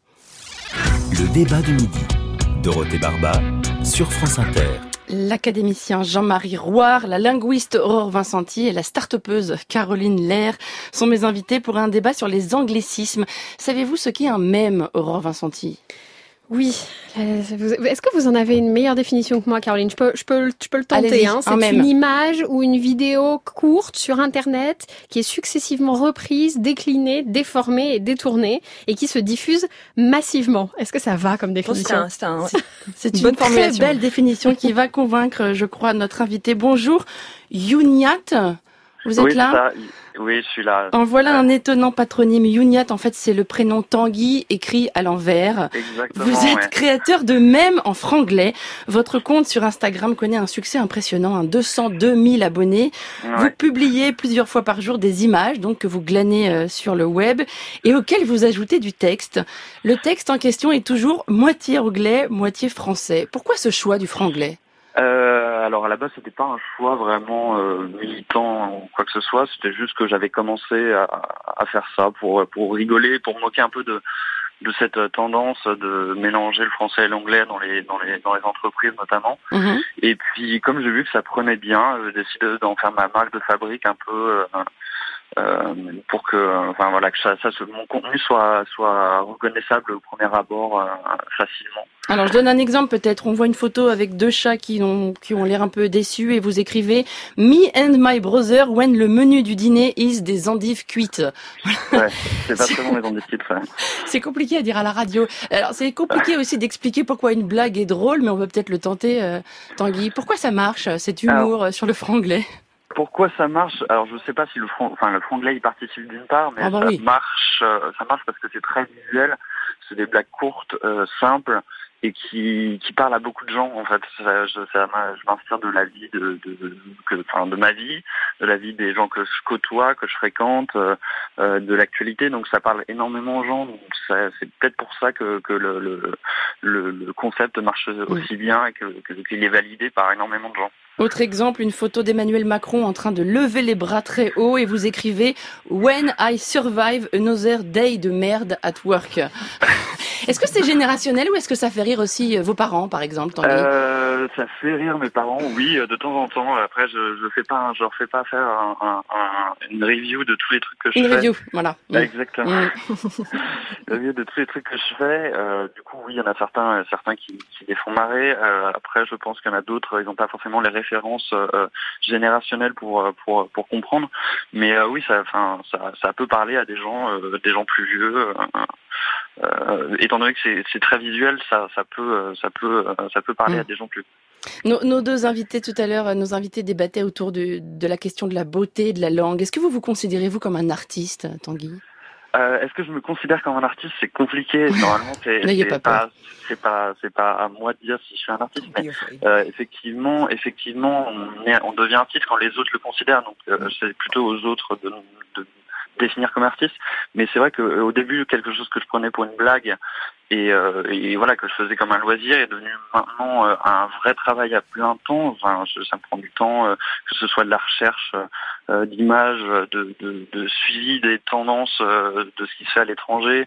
Le débat du midi. Dorothée Barba sur France Inter. L'académicien Jean-Marie Rouard, la linguiste Aurore Vincenti et la start-upeuse Caroline Lair sont mes invités pour un débat sur les anglicismes. Savez-vous ce qu'est un mème, Aurore Vincenti ? Oui. Est-ce que vous en avez une meilleure définition que moi, Caroline ? Je peux, je peux, je peux le tenter. Hein. C'est une image ou une vidéo courte sur Internet qui est successivement reprise, déclinée, déformée et détournée et qui se diffuse massivement. Est-ce que ça va comme définition ? C'est, un, c'est, un, c'est une bonne très belle définition qui va convaincre, je crois, notre invité. Bonjour, Youniat. Vous êtes oui, là ? Ça. Oui, je suis là. En voilà un étonnant patronyme. Youniat, en fait, c'est le prénom Tanguy écrit à l'envers. Exactement. Vous êtes ouais. créateur de mèmes en franglais. Votre compte sur Instagram connaît un succès impressionnant, hein, deux cent deux mille abonnés. Ouais. Vous publiez plusieurs fois par jour des images, donc que vous glanez euh, sur le web et auxquelles vous ajoutez du texte. Le texte en question est toujours moitié anglais, moitié français. Pourquoi ce choix du franglais ? Euh, alors à la base c'était pas un choix vraiment euh, militant ou quoi que ce soit, c'était juste que j'avais commencé à, à faire ça pour pour rigoler, pour me moquer un peu de de cette tendance de mélanger le français et l'anglais dans les dans les dans les entreprises notamment. Mmh. Et puis comme j'ai vu que ça prenait bien, j'ai décidé d'en faire ma marque de fabrique un peu euh, euh, pour que enfin voilà que ça, ça mon contenu soit soit reconnaissable au premier abord euh, facilement. Alors je donne un exemple peut-être, on voit une photo avec deux chats qui ont qui ont l'air un peu déçus et vous écrivez « Me and my brother when le menu du dîner is des endives cuites ». Ouais, c'est pas très bon les endives cuites, ça. C'est compliqué à dire à la radio. Alors c'est compliqué aussi d'expliquer pourquoi une blague est drôle, mais on va peut-être le tenter, euh, Tanguy. Pourquoi ça marche, cet humour Alors... sur le franglais ? Pourquoi ça marche ? Alors je sais pas si le frang, enfin le franglais y participe d'une part, mais ah bah ça oui. marche, euh, ça marche parce que c'est très visuel. C'est des blagues courtes, euh, simples et qui qui parlent à beaucoup de gens en fait. Ça, je, ça je m'inspire de la vie de de que enfin de ma vie, de la vie des gens que je côtoie, que je fréquente, euh, de l'actualité. Donc ça parle énormément aux gens. Donc ça, c'est peut-être pour ça que que le le le, le concept marche aussi bien et que, que qu'il est validé par énormément de gens. Autre exemple, une photo d'Emmanuel Macron en train de lever les bras très haut et vous écrivez « When I survive another day de merde at work ». Est-ce que c'est générationnel ou est-ce que ça fait rire aussi vos parents, par exemple, Tanguy ? euh, Euh, ça fait rire mes parents, oui, de temps en temps. Après, je je fais pas, je leur fais pas faire un, un, un, une review de tous les trucs que je une fais. Une review, voilà. Exactement. Mm. Une review de tous les trucs que je fais. Euh, du coup, oui, il y en a certains, certains qui, qui les font marrer. Euh, après, je pense qu'il y en a d'autres, ils n'ont pas forcément les références euh, générationnelles pour pour pour comprendre. Mais euh, oui, ça, enfin, ça, ça peut parler à des gens, euh, des gens plus vieux. Euh, Euh, étant donné que c'est, c'est très visuel, ça, ça peut, ça peut, ça peut parler mmh. à des gens plus. Nos, nos deux invités tout à l'heure, nos invités débattaient autour de, de la question de la beauté de la langue. Est-ce que vous vous considérez vous comme un artiste, Tanguy ? Euh, est-ce que je me considère comme un artiste ? C'est compliqué. Normalement, c'est, c'est pas, pas, c'est pas, c'est pas à moi de dire si je suis un artiste. Mais euh, effectivement, effectivement, on, est, on devient artiste quand les autres le considèrent. Donc, euh, c'est plutôt aux autres de, de définir comme artiste, mais c'est vrai que euh, au début quelque chose que je prenais pour une blague et, euh, et voilà que je faisais comme un loisir est devenu maintenant euh, un vrai travail à plein temps. Enfin, je, ça me prend du temps, euh, que ce soit de la recherche euh, d'images, de, de, de suivi des tendances euh, de ce qui se fait à l'étranger,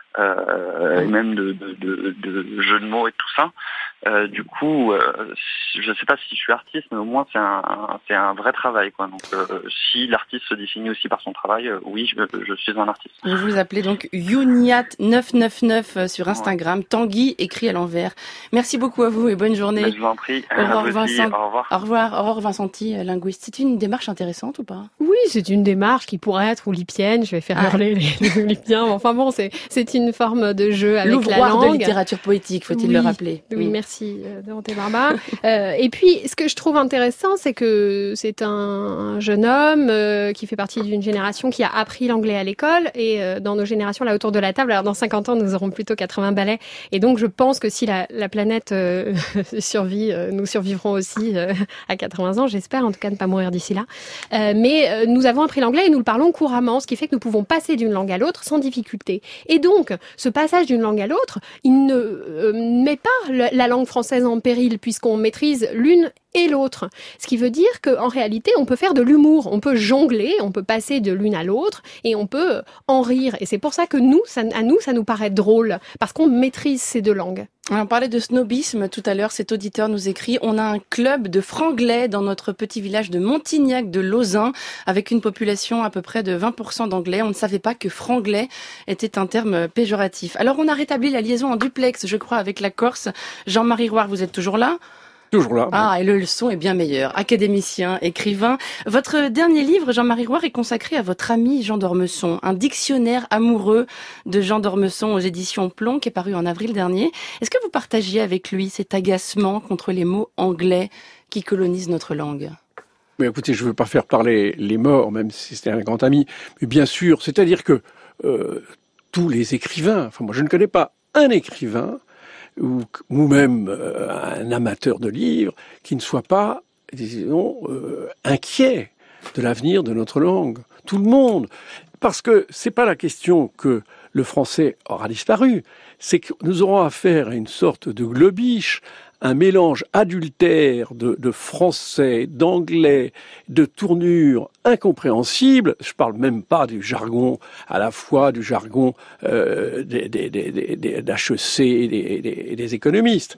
euh, et même de, de, de, de jeux de mots et tout ça. Euh, du coup, euh, je ne sais pas si je suis artiste, mais au moins c'est un, un c'est un vrai travail, quoi. Donc, euh, si l'artiste se définit aussi par son travail, euh, oui, je, je suis un artiste. Vous vous appelez donc Youniat neuf cent quatre-vingt-dix-neuf sur Instagram, ouais. Tanguy écrit à l'envers. Merci beaucoup à vous et bonne journée. Mais je vous en prie. Au revoir, Vincent. Au revoir. Au revoir, Aurore Vincenti, linguiste. C'est une démarche intéressante ou pas ? Oui, c'est une démarche qui pourrait être oulipienne. Je vais faire ah. hurler les, les oulipiens. Enfin bon, c'est c'est une forme de jeu avec L'ouvroir la langue. de littérature poétique, faut-il oui, le rappeler. Oui, oui. Merci Dorothée Barba. euh, et puis, ce que je trouve intéressant, c'est que c'est un, un jeune homme euh, qui fait partie d'une génération qui a appris l'anglais à l'école. Et euh, dans nos générations, là, autour de la table, alors dans cinquante ans, nous aurons plutôt quatre-vingts balais. Et donc, je pense que si la, la planète euh, survit, euh, nous survivrons aussi euh, à quatre-vingts ans. J'espère, en tout cas, ne pas mourir d'ici là. Euh, mais euh, nous avons appris l'anglais et nous le parlons couramment, ce qui fait que nous pouvons passer d'une langue à l'autre sans difficulté. Et donc, ce passage d'une langue à l'autre, il ne euh, met pas la langue française en péril, puisqu'on maîtrise l'une et l'autre. Ce qui veut dire qu'en réalité, on peut faire de l'humour, on peut jongler, on peut passer de l'une à l'autre et on peut en rire. Et c'est pour ça que nous, ça, à nous, ça nous paraît drôle, parce qu'on maîtrise ces deux langues. On parlait de snobisme tout à l'heure, cet auditeur nous écrit « On a un club de franglais dans notre petit village de Montignac de Lauzun, avec une population à peu près de vingt pour cent d'anglais. On ne savait pas que franglais était un terme péjoratif. » Alors on a rétabli la liaison en duplex, je crois, avec la Corse. Jean-Marie Roire, vous êtes toujours là ? Toujours là. Ah, et le son est bien meilleur. Académicien, écrivain. Votre dernier livre, Jean-Marie Roire, est consacré à votre ami Jean d'Ormesson, un dictionnaire amoureux de Jean d'Ormesson aux éditions Plomb, qui est paru en avril dernier. Est-ce que vous partagiez avec lui cet agacement contre les mots anglais qui colonisent notre langue ? Mais écoutez, je ne veux pas faire parler les morts, même si c'était un grand ami. Mais bien sûr, c'est-à-dire que euh, tous les écrivains, enfin moi je ne connais pas un écrivain ou, ou même euh, un amateur de livres qui ne soit pas, disons, euh, inquiet de l'avenir de notre langue. Tout le monde. Parce que c'est pas la question que le français aura disparu, c'est que nous aurons affaire à une sorte de globiche, un mélange adultère de, de français, d'anglais, de tournures incompréhensibles. Je parle même pas du jargon, à la fois du jargon euh, des, des, des, des, d'H E C et des, des, des économistes.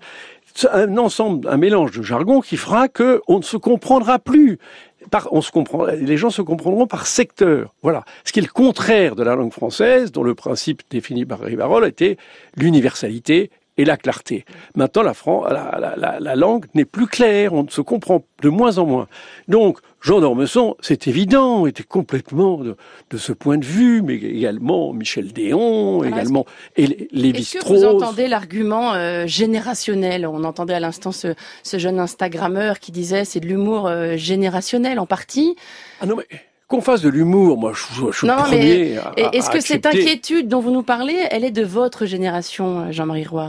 Un ensemble, un mélange de jargon qui fera que on ne se comprendra plus. Par, on se comprend, les gens se comprendront par secteur. Voilà. Ce qui est le contraire de la langue française, dont le principe défini par Rivarol était l'universalité et la clarté. Maintenant, la, la, la, la langue n'est plus claire, on se comprend de moins en moins. Donc, Jean d'Ormesson, c'est évident, était complètement de, de ce point de vue, mais également Michel Déon, alors également et Lévi-Strauss. Est-ce que vous entendez l'argument euh, générationnel ? On entendait à l'instant ce, ce jeune Instagrammeur qui disait c'est de l'humour euh, générationnel en partie. Ah non mais... Qu'on fasse de l'humour, moi, je, je suis non, le premier mais à, est-ce à que accepter. Cette inquiétude dont vous nous parlez, elle est de votre génération, Jean-Marie Roire ?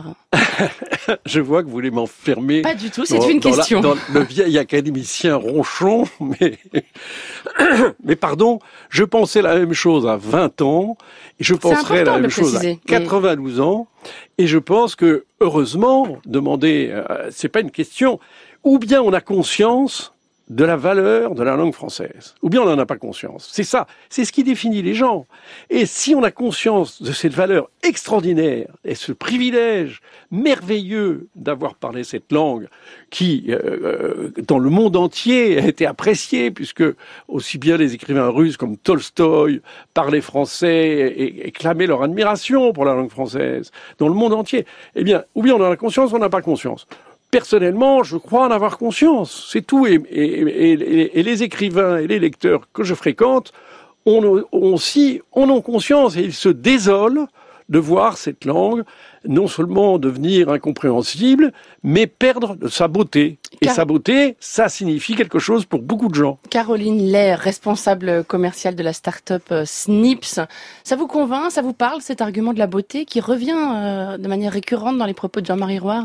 Je vois que vous voulez m'enfermer. Pas du tout, c'est dans, une dans question. La, dans le vieil académicien ronchon, mais, mais pardon, je pensais la même chose à vingt ans, et je penserai la même chose à quatre-vingt-douze ans, et je pense que, heureusement, demander, euh, c'est pas une question, ou bien on a conscience de la valeur de la langue française, ou bien on n'en a pas conscience. C'est ça, c'est ce qui définit les gens. Et si on a conscience de cette valeur extraordinaire et ce privilège merveilleux d'avoir parlé cette langue qui, euh, dans le monde entier, a été appréciée, puisque aussi bien les écrivains russes comme Tolstoï parlaient français et, et clamaient leur admiration pour la langue française, dans le monde entier, eh bien, ou bien on en a conscience ou on n'a pas conscience. Personnellement, je crois en avoir conscience, c'est tout. Et, et, et, et les écrivains et les lecteurs que je fréquente ont, ont aussi en ont conscience et ils se désolent de voir cette langue non seulement devenir incompréhensible, mais perdre de sa beauté. Et Car... sa beauté, ça signifie quelque chose pour beaucoup de gens. Caroline Lair, responsable commerciale de la start-up Snips, ça vous convainc, ça vous parle, cet argument de la beauté qui revient euh, de manière récurrente dans les propos de Jean-Marie Roire ?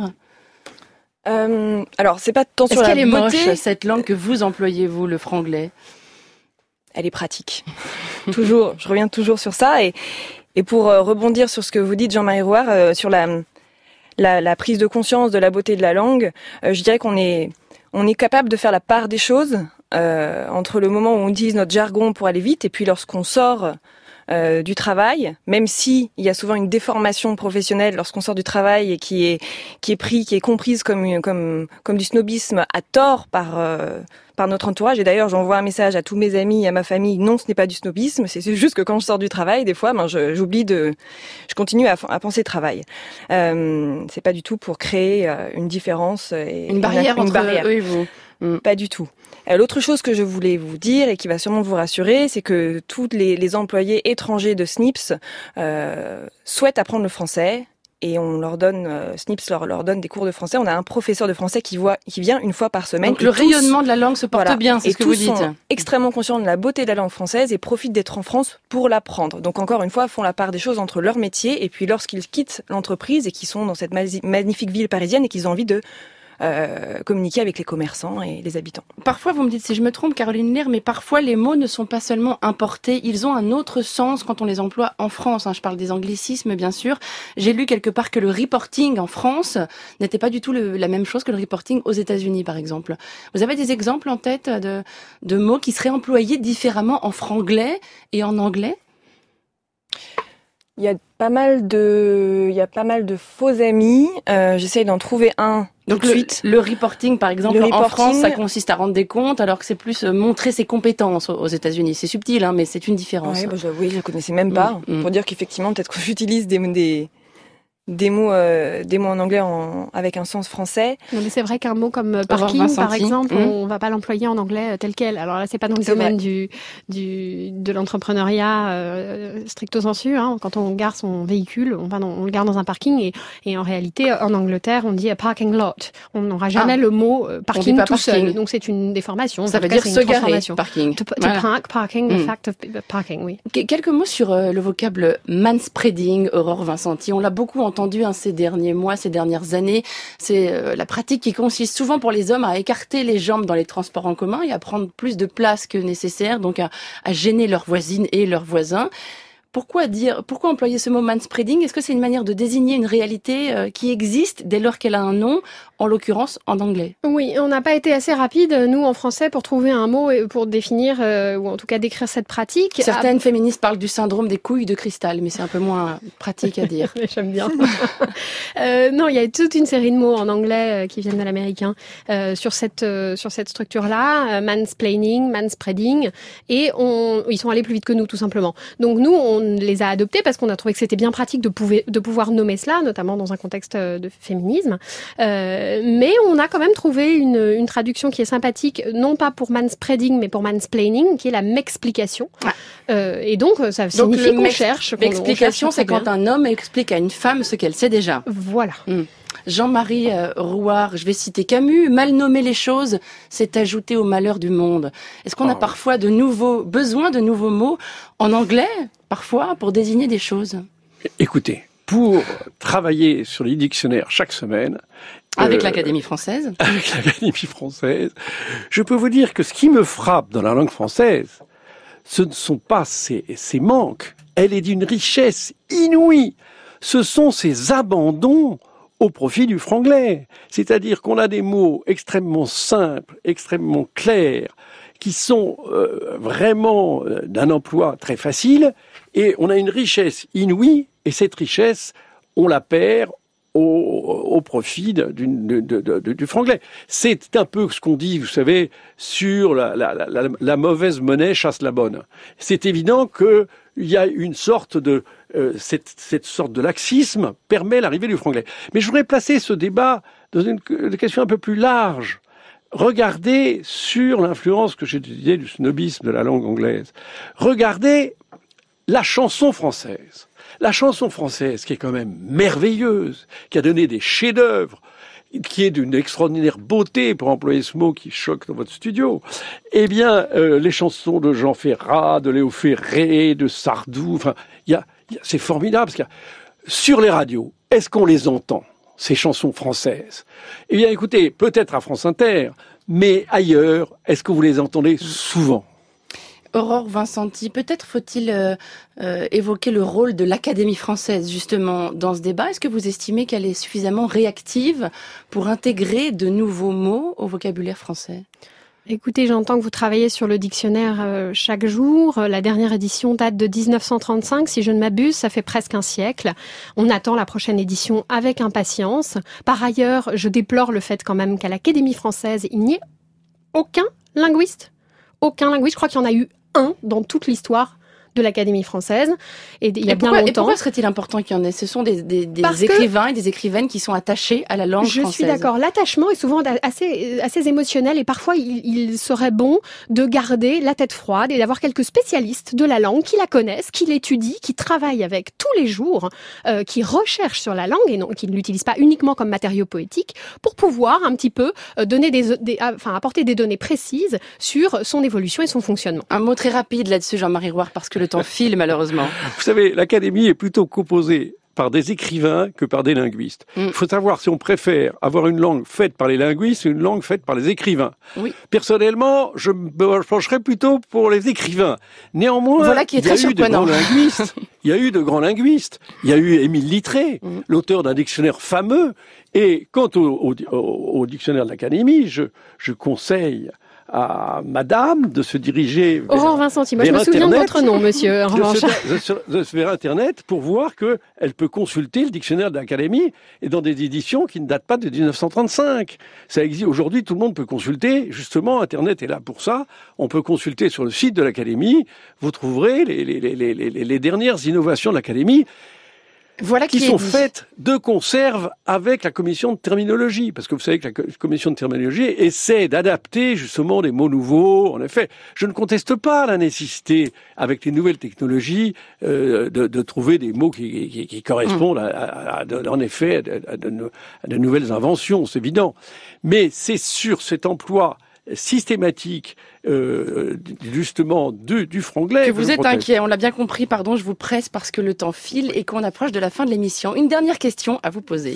Euh, alors, c'est pas tant Est-ce sur la qu'elle beauté. est moche, cette langue que vous employez, vous, le franglais ? Elle est pratique. Toujours, je reviens toujours sur ça. Et, et pour euh, rebondir sur ce que vous dites, Jean-Marie Roire, euh, sur la, la, la prise de conscience de la beauté de la langue, euh, je dirais qu'on est, on est capable de faire la part des choses euh, entre le moment où on utilise notre jargon pour aller vite et puis lorsqu'on sort Euh, du travail, même si il y a souvent une déformation professionnelle lorsqu'on sort du travail et qui est qui est pris, qui est comprise comme comme comme du snobisme à tort par euh, par notre entourage. Et d'ailleurs, j'envoie un message à tous mes amis et à ma famille. Non, ce n'est pas du snobisme. C'est juste que quand je sors du travail, des fois, ben je, j'oublie de, je continue à, à penser travail. Euh, c'est pas du tout pour créer euh, une différence et une barrière une, une entre barrière. eux et vous. Mm. Pas du tout. L'autre chose que je voulais vous dire et qui va sûrement vous rassurer, c'est que tous les, les employés étrangers de Snips euh, souhaitent apprendre le français et on leur donne, euh, Snips leur, leur donne des cours de français. On a un professeur de français qui, voit, qui vient une fois par semaine. Donc le tous, rayonnement de la langue se porte voilà, bien, c'est ce que vous dites. Sont extrêmement conscients de la beauté de la langue française et profitent d'être en France pour l'apprendre. Donc encore une fois, font la part des choses entre leur métier et puis lorsqu'ils quittent l'entreprise et qu'ils sont dans cette magnifique ville parisienne et qu'ils ont envie de Euh, communiquer avec les commerçants et les habitants. Parfois, vous me dites si je me trompe, Caroline Lair, mais parfois les mots ne sont pas seulement importés, ils ont un autre sens quand on les emploie en France. Hein. Je parle des anglicismes, bien sûr. J'ai lu quelque part que le reporting en France n'était pas du tout le, la même chose que le reporting aux États-Unis, par exemple. Vous avez des exemples en tête de, de mots qui seraient employés différemment en franglais et en anglais ? Il y a pas mal de, il y a pas mal de faux amis. Euh, j'essaye d'en trouver un. Donc tout de le, suite. le reporting, par exemple, le en reporting, France, ça consiste à rendre des comptes, alors que c'est plus montrer ses compétences aux États-Unis. C'est subtil, hein, mais c'est une différence. Ouais, bah, oui, je ne connaissais même pas. Mmh, pour mmh. dire qu'effectivement, peut-être que j'utilise des, des, des mots, euh, des mots en anglais en, avec un sens français. Non, mais c'est vrai qu'un mot comme parking, par exemple, mmh. on va pas l'employer en anglais tel quel. Alors là, c'est pas dans le c'est domaine du, du, de l'entrepreneuriat euh, stricto sensu. Hein. Quand on gare son véhicule, on, va dans, on le garde dans un parking et, et en réalité, en Angleterre, on dit a parking lot. On n'aura jamais ah. le mot euh, parking tout parking. seul. Donc c'est une déformation. Ça veut dire se garer, parking. To, to voilà. park, parking, mmh. the fact of parking, oui. Quelques mots sur euh, le vocable manspreading, Aurore Vincenti. On l'a beaucoup entendu entendu hein, ces derniers mois, ces dernières années. C'est euh, la pratique qui consiste souvent pour les hommes à écarter les jambes dans les transports en commun et à prendre plus de place que nécessaire, donc à, à gêner leurs voisines et leurs voisins. Pourquoi dire, pourquoi employer ce mot manspreading ? Est-ce que c'est une manière de désigner une réalité euh, qui existe dès lors qu'elle a un nom, en l'occurrence en anglais ? Oui, on n'a pas été assez rapide, nous, en français, pour trouver un mot pour définir, euh, ou en tout cas décrire cette pratique. Certaines ah, féministes parlent du syndrome des couilles de cristal, mais c'est un peu moins pratique à dire. J'aime bien. euh, non, il y a toute une série de mots en anglais euh, qui viennent de l'américain euh, sur cette euh, sur cette structure-là, euh, mansplaining, manspreading, et on, ils sont allés plus vite que nous, tout simplement. Donc nous, on On les a adoptés parce qu'on a trouvé que c'était bien pratique de, pouvoir, de pouvoir nommer cela, notamment dans un contexte de féminisme. Euh, mais on a quand même trouvé une, une traduction qui est sympathique, non pas pour manspreading, mais pour mansplaining, qui est la m'explication. Ah. Euh, et donc, ça donc signifie qu'on cherche. L'explication, c'est quand un homme explique à une femme ce qu'elle sait déjà. Voilà. Mmh. Jean-Marie euh, Rouard, je vais citer Camus, mal nommer les choses, c'est ajouter au malheur du monde. Est-ce qu'on oh. a parfois de nouveaux, besoin de nouveaux mots en anglais, parfois, pour désigner des choses ? Écoutez, pour travailler sur les dictionnaires chaque semaine... Avec euh, l'Académie française Avec l'Académie française, je peux vous dire que ce qui me frappe dans la langue française, ce ne sont pas ses, ses manques, elle est d'une richesse inouïe. Ce sont ses abandons au profit du franglais. C'est-à-dire qu'on a des mots extrêmement simples, extrêmement clairs, qui sont euh, vraiment euh, d'un emploi très facile, et on a une richesse inouïe, et cette richesse, on la perd au, au profit de, de, de, de, du franglais. C'est un peu ce qu'on dit, vous savez, sur la, la, la, la mauvaise monnaie chasse la bonne. C'est évident qu'il y a une sorte de... Euh, cette, cette sorte de laxisme permet l'arrivée du franglais. Mais je voudrais placer ce débat dans une, une question un peu plus large. Regardez sur l'influence que j'ai disais du snobisme de la langue anglaise. Regardez la chanson française. La chanson française, qui est quand même merveilleuse, qui a donné des chefs-d'œuvre, qui est d'une extraordinaire beauté, pour employer ce mot qui choque dans votre studio, eh bien, euh, les chansons de Jean Ferrat, de Léo Ferré, de Sardou, enfin, il y a, y a, c'est formidable, parce qu'il y a, sur les radios, est-ce qu'on les entend, ces chansons françaises? Eh bien, écoutez, peut-être à France Inter, mais ailleurs, est-ce que vous les entendez souvent? Aurore Vincenti, peut-être faut-il euh, euh, évoquer le rôle de l'Académie française justement dans ce débat. Est-ce que vous estimez qu'elle est suffisamment réactive pour intégrer de nouveaux mots au vocabulaire français ? Écoutez, j'entends que vous travaillez sur le dictionnaire euh, chaque jour. La dernière édition date de dix-neuf cent trente-cinq, si je ne m'abuse, ça fait presque un siècle. On attend la prochaine édition avec impatience. Par ailleurs, je déplore le fait quand même qu'à l'Académie française, il n'y ait aucun linguiste. Aucun linguiste. Je crois qu'il y en a eu un dans toute l'histoire de l'Académie française, et il y a et bien pourquoi, longtemps. Et pourquoi serait-il important qu'il y en ait ? Ce sont des, des, des écrivains et des écrivaines qui sont attachés à la langue je française. Je suis d'accord. L'attachement est souvent assez, assez émotionnel, et parfois il, il serait bon de garder la tête froide et d'avoir quelques spécialistes de la langue qui la connaissent, qui l'étudient, qui travaillent avec tous les jours, euh, qui recherchent sur la langue et non, qui ne l'utilisent pas uniquement comme matériau poétique, pour pouvoir un petit peu euh, donner des, des, enfin, apporter des données précises sur son évolution et son fonctionnement. Un mot très rapide là-dessus, Jean-Marie Rouard, parce que le temps file malheureusement. Vous savez, l'Académie est plutôt composée par des écrivains que par des linguistes. Il mm. faut savoir si on préfère avoir une langue faite par les linguistes ou une langue faite par les écrivains. Oui. Personnellement, je me pencherais plutôt pour les écrivains. Néanmoins, voilà qui est il y a très eu de grands linguistes. Il y a eu de grands linguistes. Il y a eu Émile Littré, mm. l'auteur d'un dictionnaire fameux. Et quant au, au, au, au dictionnaire de l'Académie, je, je conseille à madame de se diriger vers, Aurore Vincenti, moi je me Internet, souviens de votre nom, monsieur. En de, se, de se vers Internet pour voir qu'elle peut consulter le dictionnaire de l'Académie et dans des éditions qui ne datent pas de dix-neuf cent trente-cinq. Ça existe aujourd'hui, tout le monde peut consulter. Justement, Internet est là pour ça. On peut consulter sur le site de l'Académie. Vous trouverez les, les, les, les, les, les dernières innovations de l'Académie. Voilà qui, qui sont dit. faites de conserve avec la commission de terminologie, parce que vous savez que la commission de terminologie essaie d'adapter justement des mots nouveaux. En effet, je ne conteste pas la nécessité, avec les nouvelles technologies, euh, de, de trouver des mots qui, qui, qui correspondent, mmh. à, à, à, en effet, à de, à de nouvelles inventions, c'est évident. Mais c'est sur cet emploi systématique euh, justement du, du franglais. Que vous êtes inquiet, on l'a bien compris, pardon, je vous presse parce que le temps file et qu'on approche de la fin de l'émission. Une dernière question à vous poser.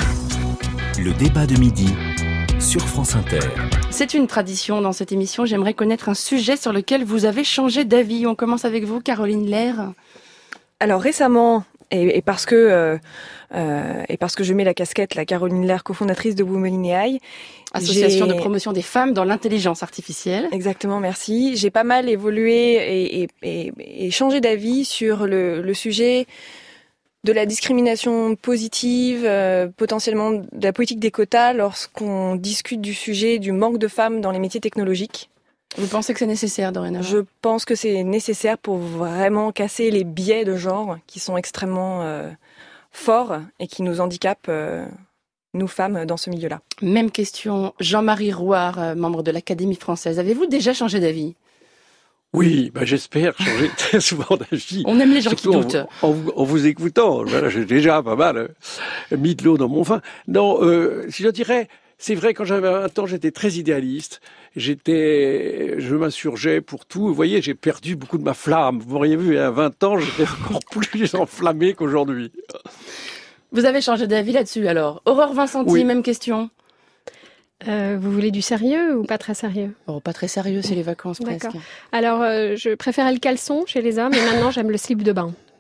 Le débat de midi sur France Inter. C'est une tradition dans cette émission, j'aimerais connaître un sujet sur lequel vous avez changé d'avis. On commence avec vous, Caroline Lair. Alors récemment, et, et parce que euh, euh, et parce que je mets la casquette, la Caroline Lair, cofondatrice de Women in A I, association de promotion des femmes dans l'intelligence artificielle. Exactement, merci. J'ai pas mal évolué et, et, et, et changé d'avis sur le, le sujet de la discrimination positive, euh, potentiellement de la politique des quotas lorsqu'on discute du sujet du manque de femmes dans les métiers technologiques. Vous pensez que c'est nécessaire, dorénavant ? Je pense que c'est nécessaire pour vraiment casser les biais de genre qui sont extrêmement euh, forts et qui nous handicapent, euh, nous femmes, dans ce milieu-là. Même question, Jean-Marie Rouard, euh, membre de l'Académie française. Avez-vous déjà changé d'avis ? Oui, bah j'espère changer très souvent d'avis. On aime les gens Surtout qui doutent. En, en, vous, en vous écoutant, voilà, j'ai déjà pas mal euh, mis de l'eau dans mon vin. Non, euh, je dirais... C'est vrai, quand j'avais un temps, j'étais très idéaliste. J'étais, je m'insurgeais pour tout. Vous voyez, j'ai perdu beaucoup de ma flamme. Vous m'auriez vu, à vingt ans, j'étais encore plus enflammé qu'aujourd'hui. Vous avez changé d'avis là-dessus, alors. Aurore Vincenti, oui. Même question. Euh, vous voulez du sérieux ou pas très sérieux ? Oh, pas très sérieux, c'est les vacances presque. D'accord. Alors, euh, je préférais le caleçon chez les hommes et maintenant, j'aime le slip de bain.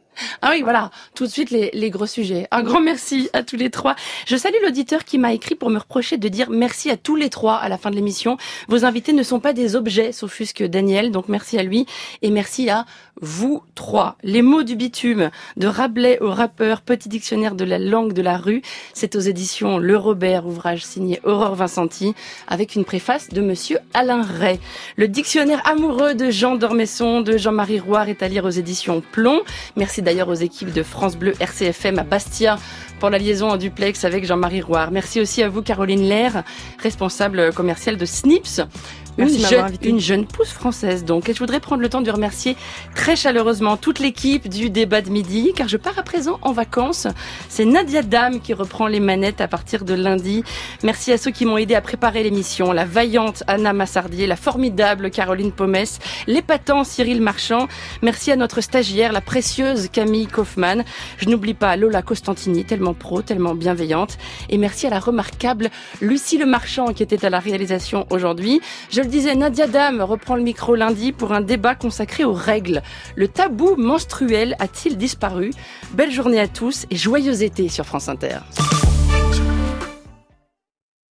Ah oui, voilà, tout de suite les, les gros sujets. Un grand merci à tous les trois. Je salue l'auditeur qui m'a écrit pour me reprocher de dire merci à tous les trois à la fin de l'émission. Vos invités ne sont pas des objets, s'offusque Daniel, donc merci à lui et merci à vous trois. Les mots du bitume, de Rabelais au rappeur, petit dictionnaire de la langue de la rue, c'est aux éditions Le Robert, ouvrage signé Aurore Vincenti, avec une préface de monsieur Alain Ray. Le dictionnaire amoureux de Jean d'Ormesson, de Jean-Marie Roire, est à lire aux éditions Plomb. Merci d'ailleurs aux équipes de France Bleu R C F M à Bastia pour la liaison en duplex avec Jean-Marie Roire. Merci aussi à vous, Caroline Lair, responsable commerciale de Snips. Une jeune, une jeune pousse française donc. Et je voudrais prendre le temps de remercier très chaleureusement toute l'équipe du débat de midi, car je pars à présent en vacances. C'est Nadia Dame qui reprend les manettes à partir de lundi. Merci à ceux qui m'ont aidé à préparer l'émission. La vaillante Anna Massardier, la formidable Caroline Pommes, l'épatant Cyril Marchand. Merci à notre stagiaire, la précieuse Camille Kaufmann. Je n'oublie pas Lola Costantini, tellement pro, tellement bienveillante. Et merci à la remarquable Lucie Le Marchand qui était à la réalisation aujourd'hui. Je le disais, Nadia Dame reprend le micro lundi pour un débat consacré aux règles. Le tabou menstruel a-t-il disparu ? Belle journée à tous et joyeux été sur France Inter.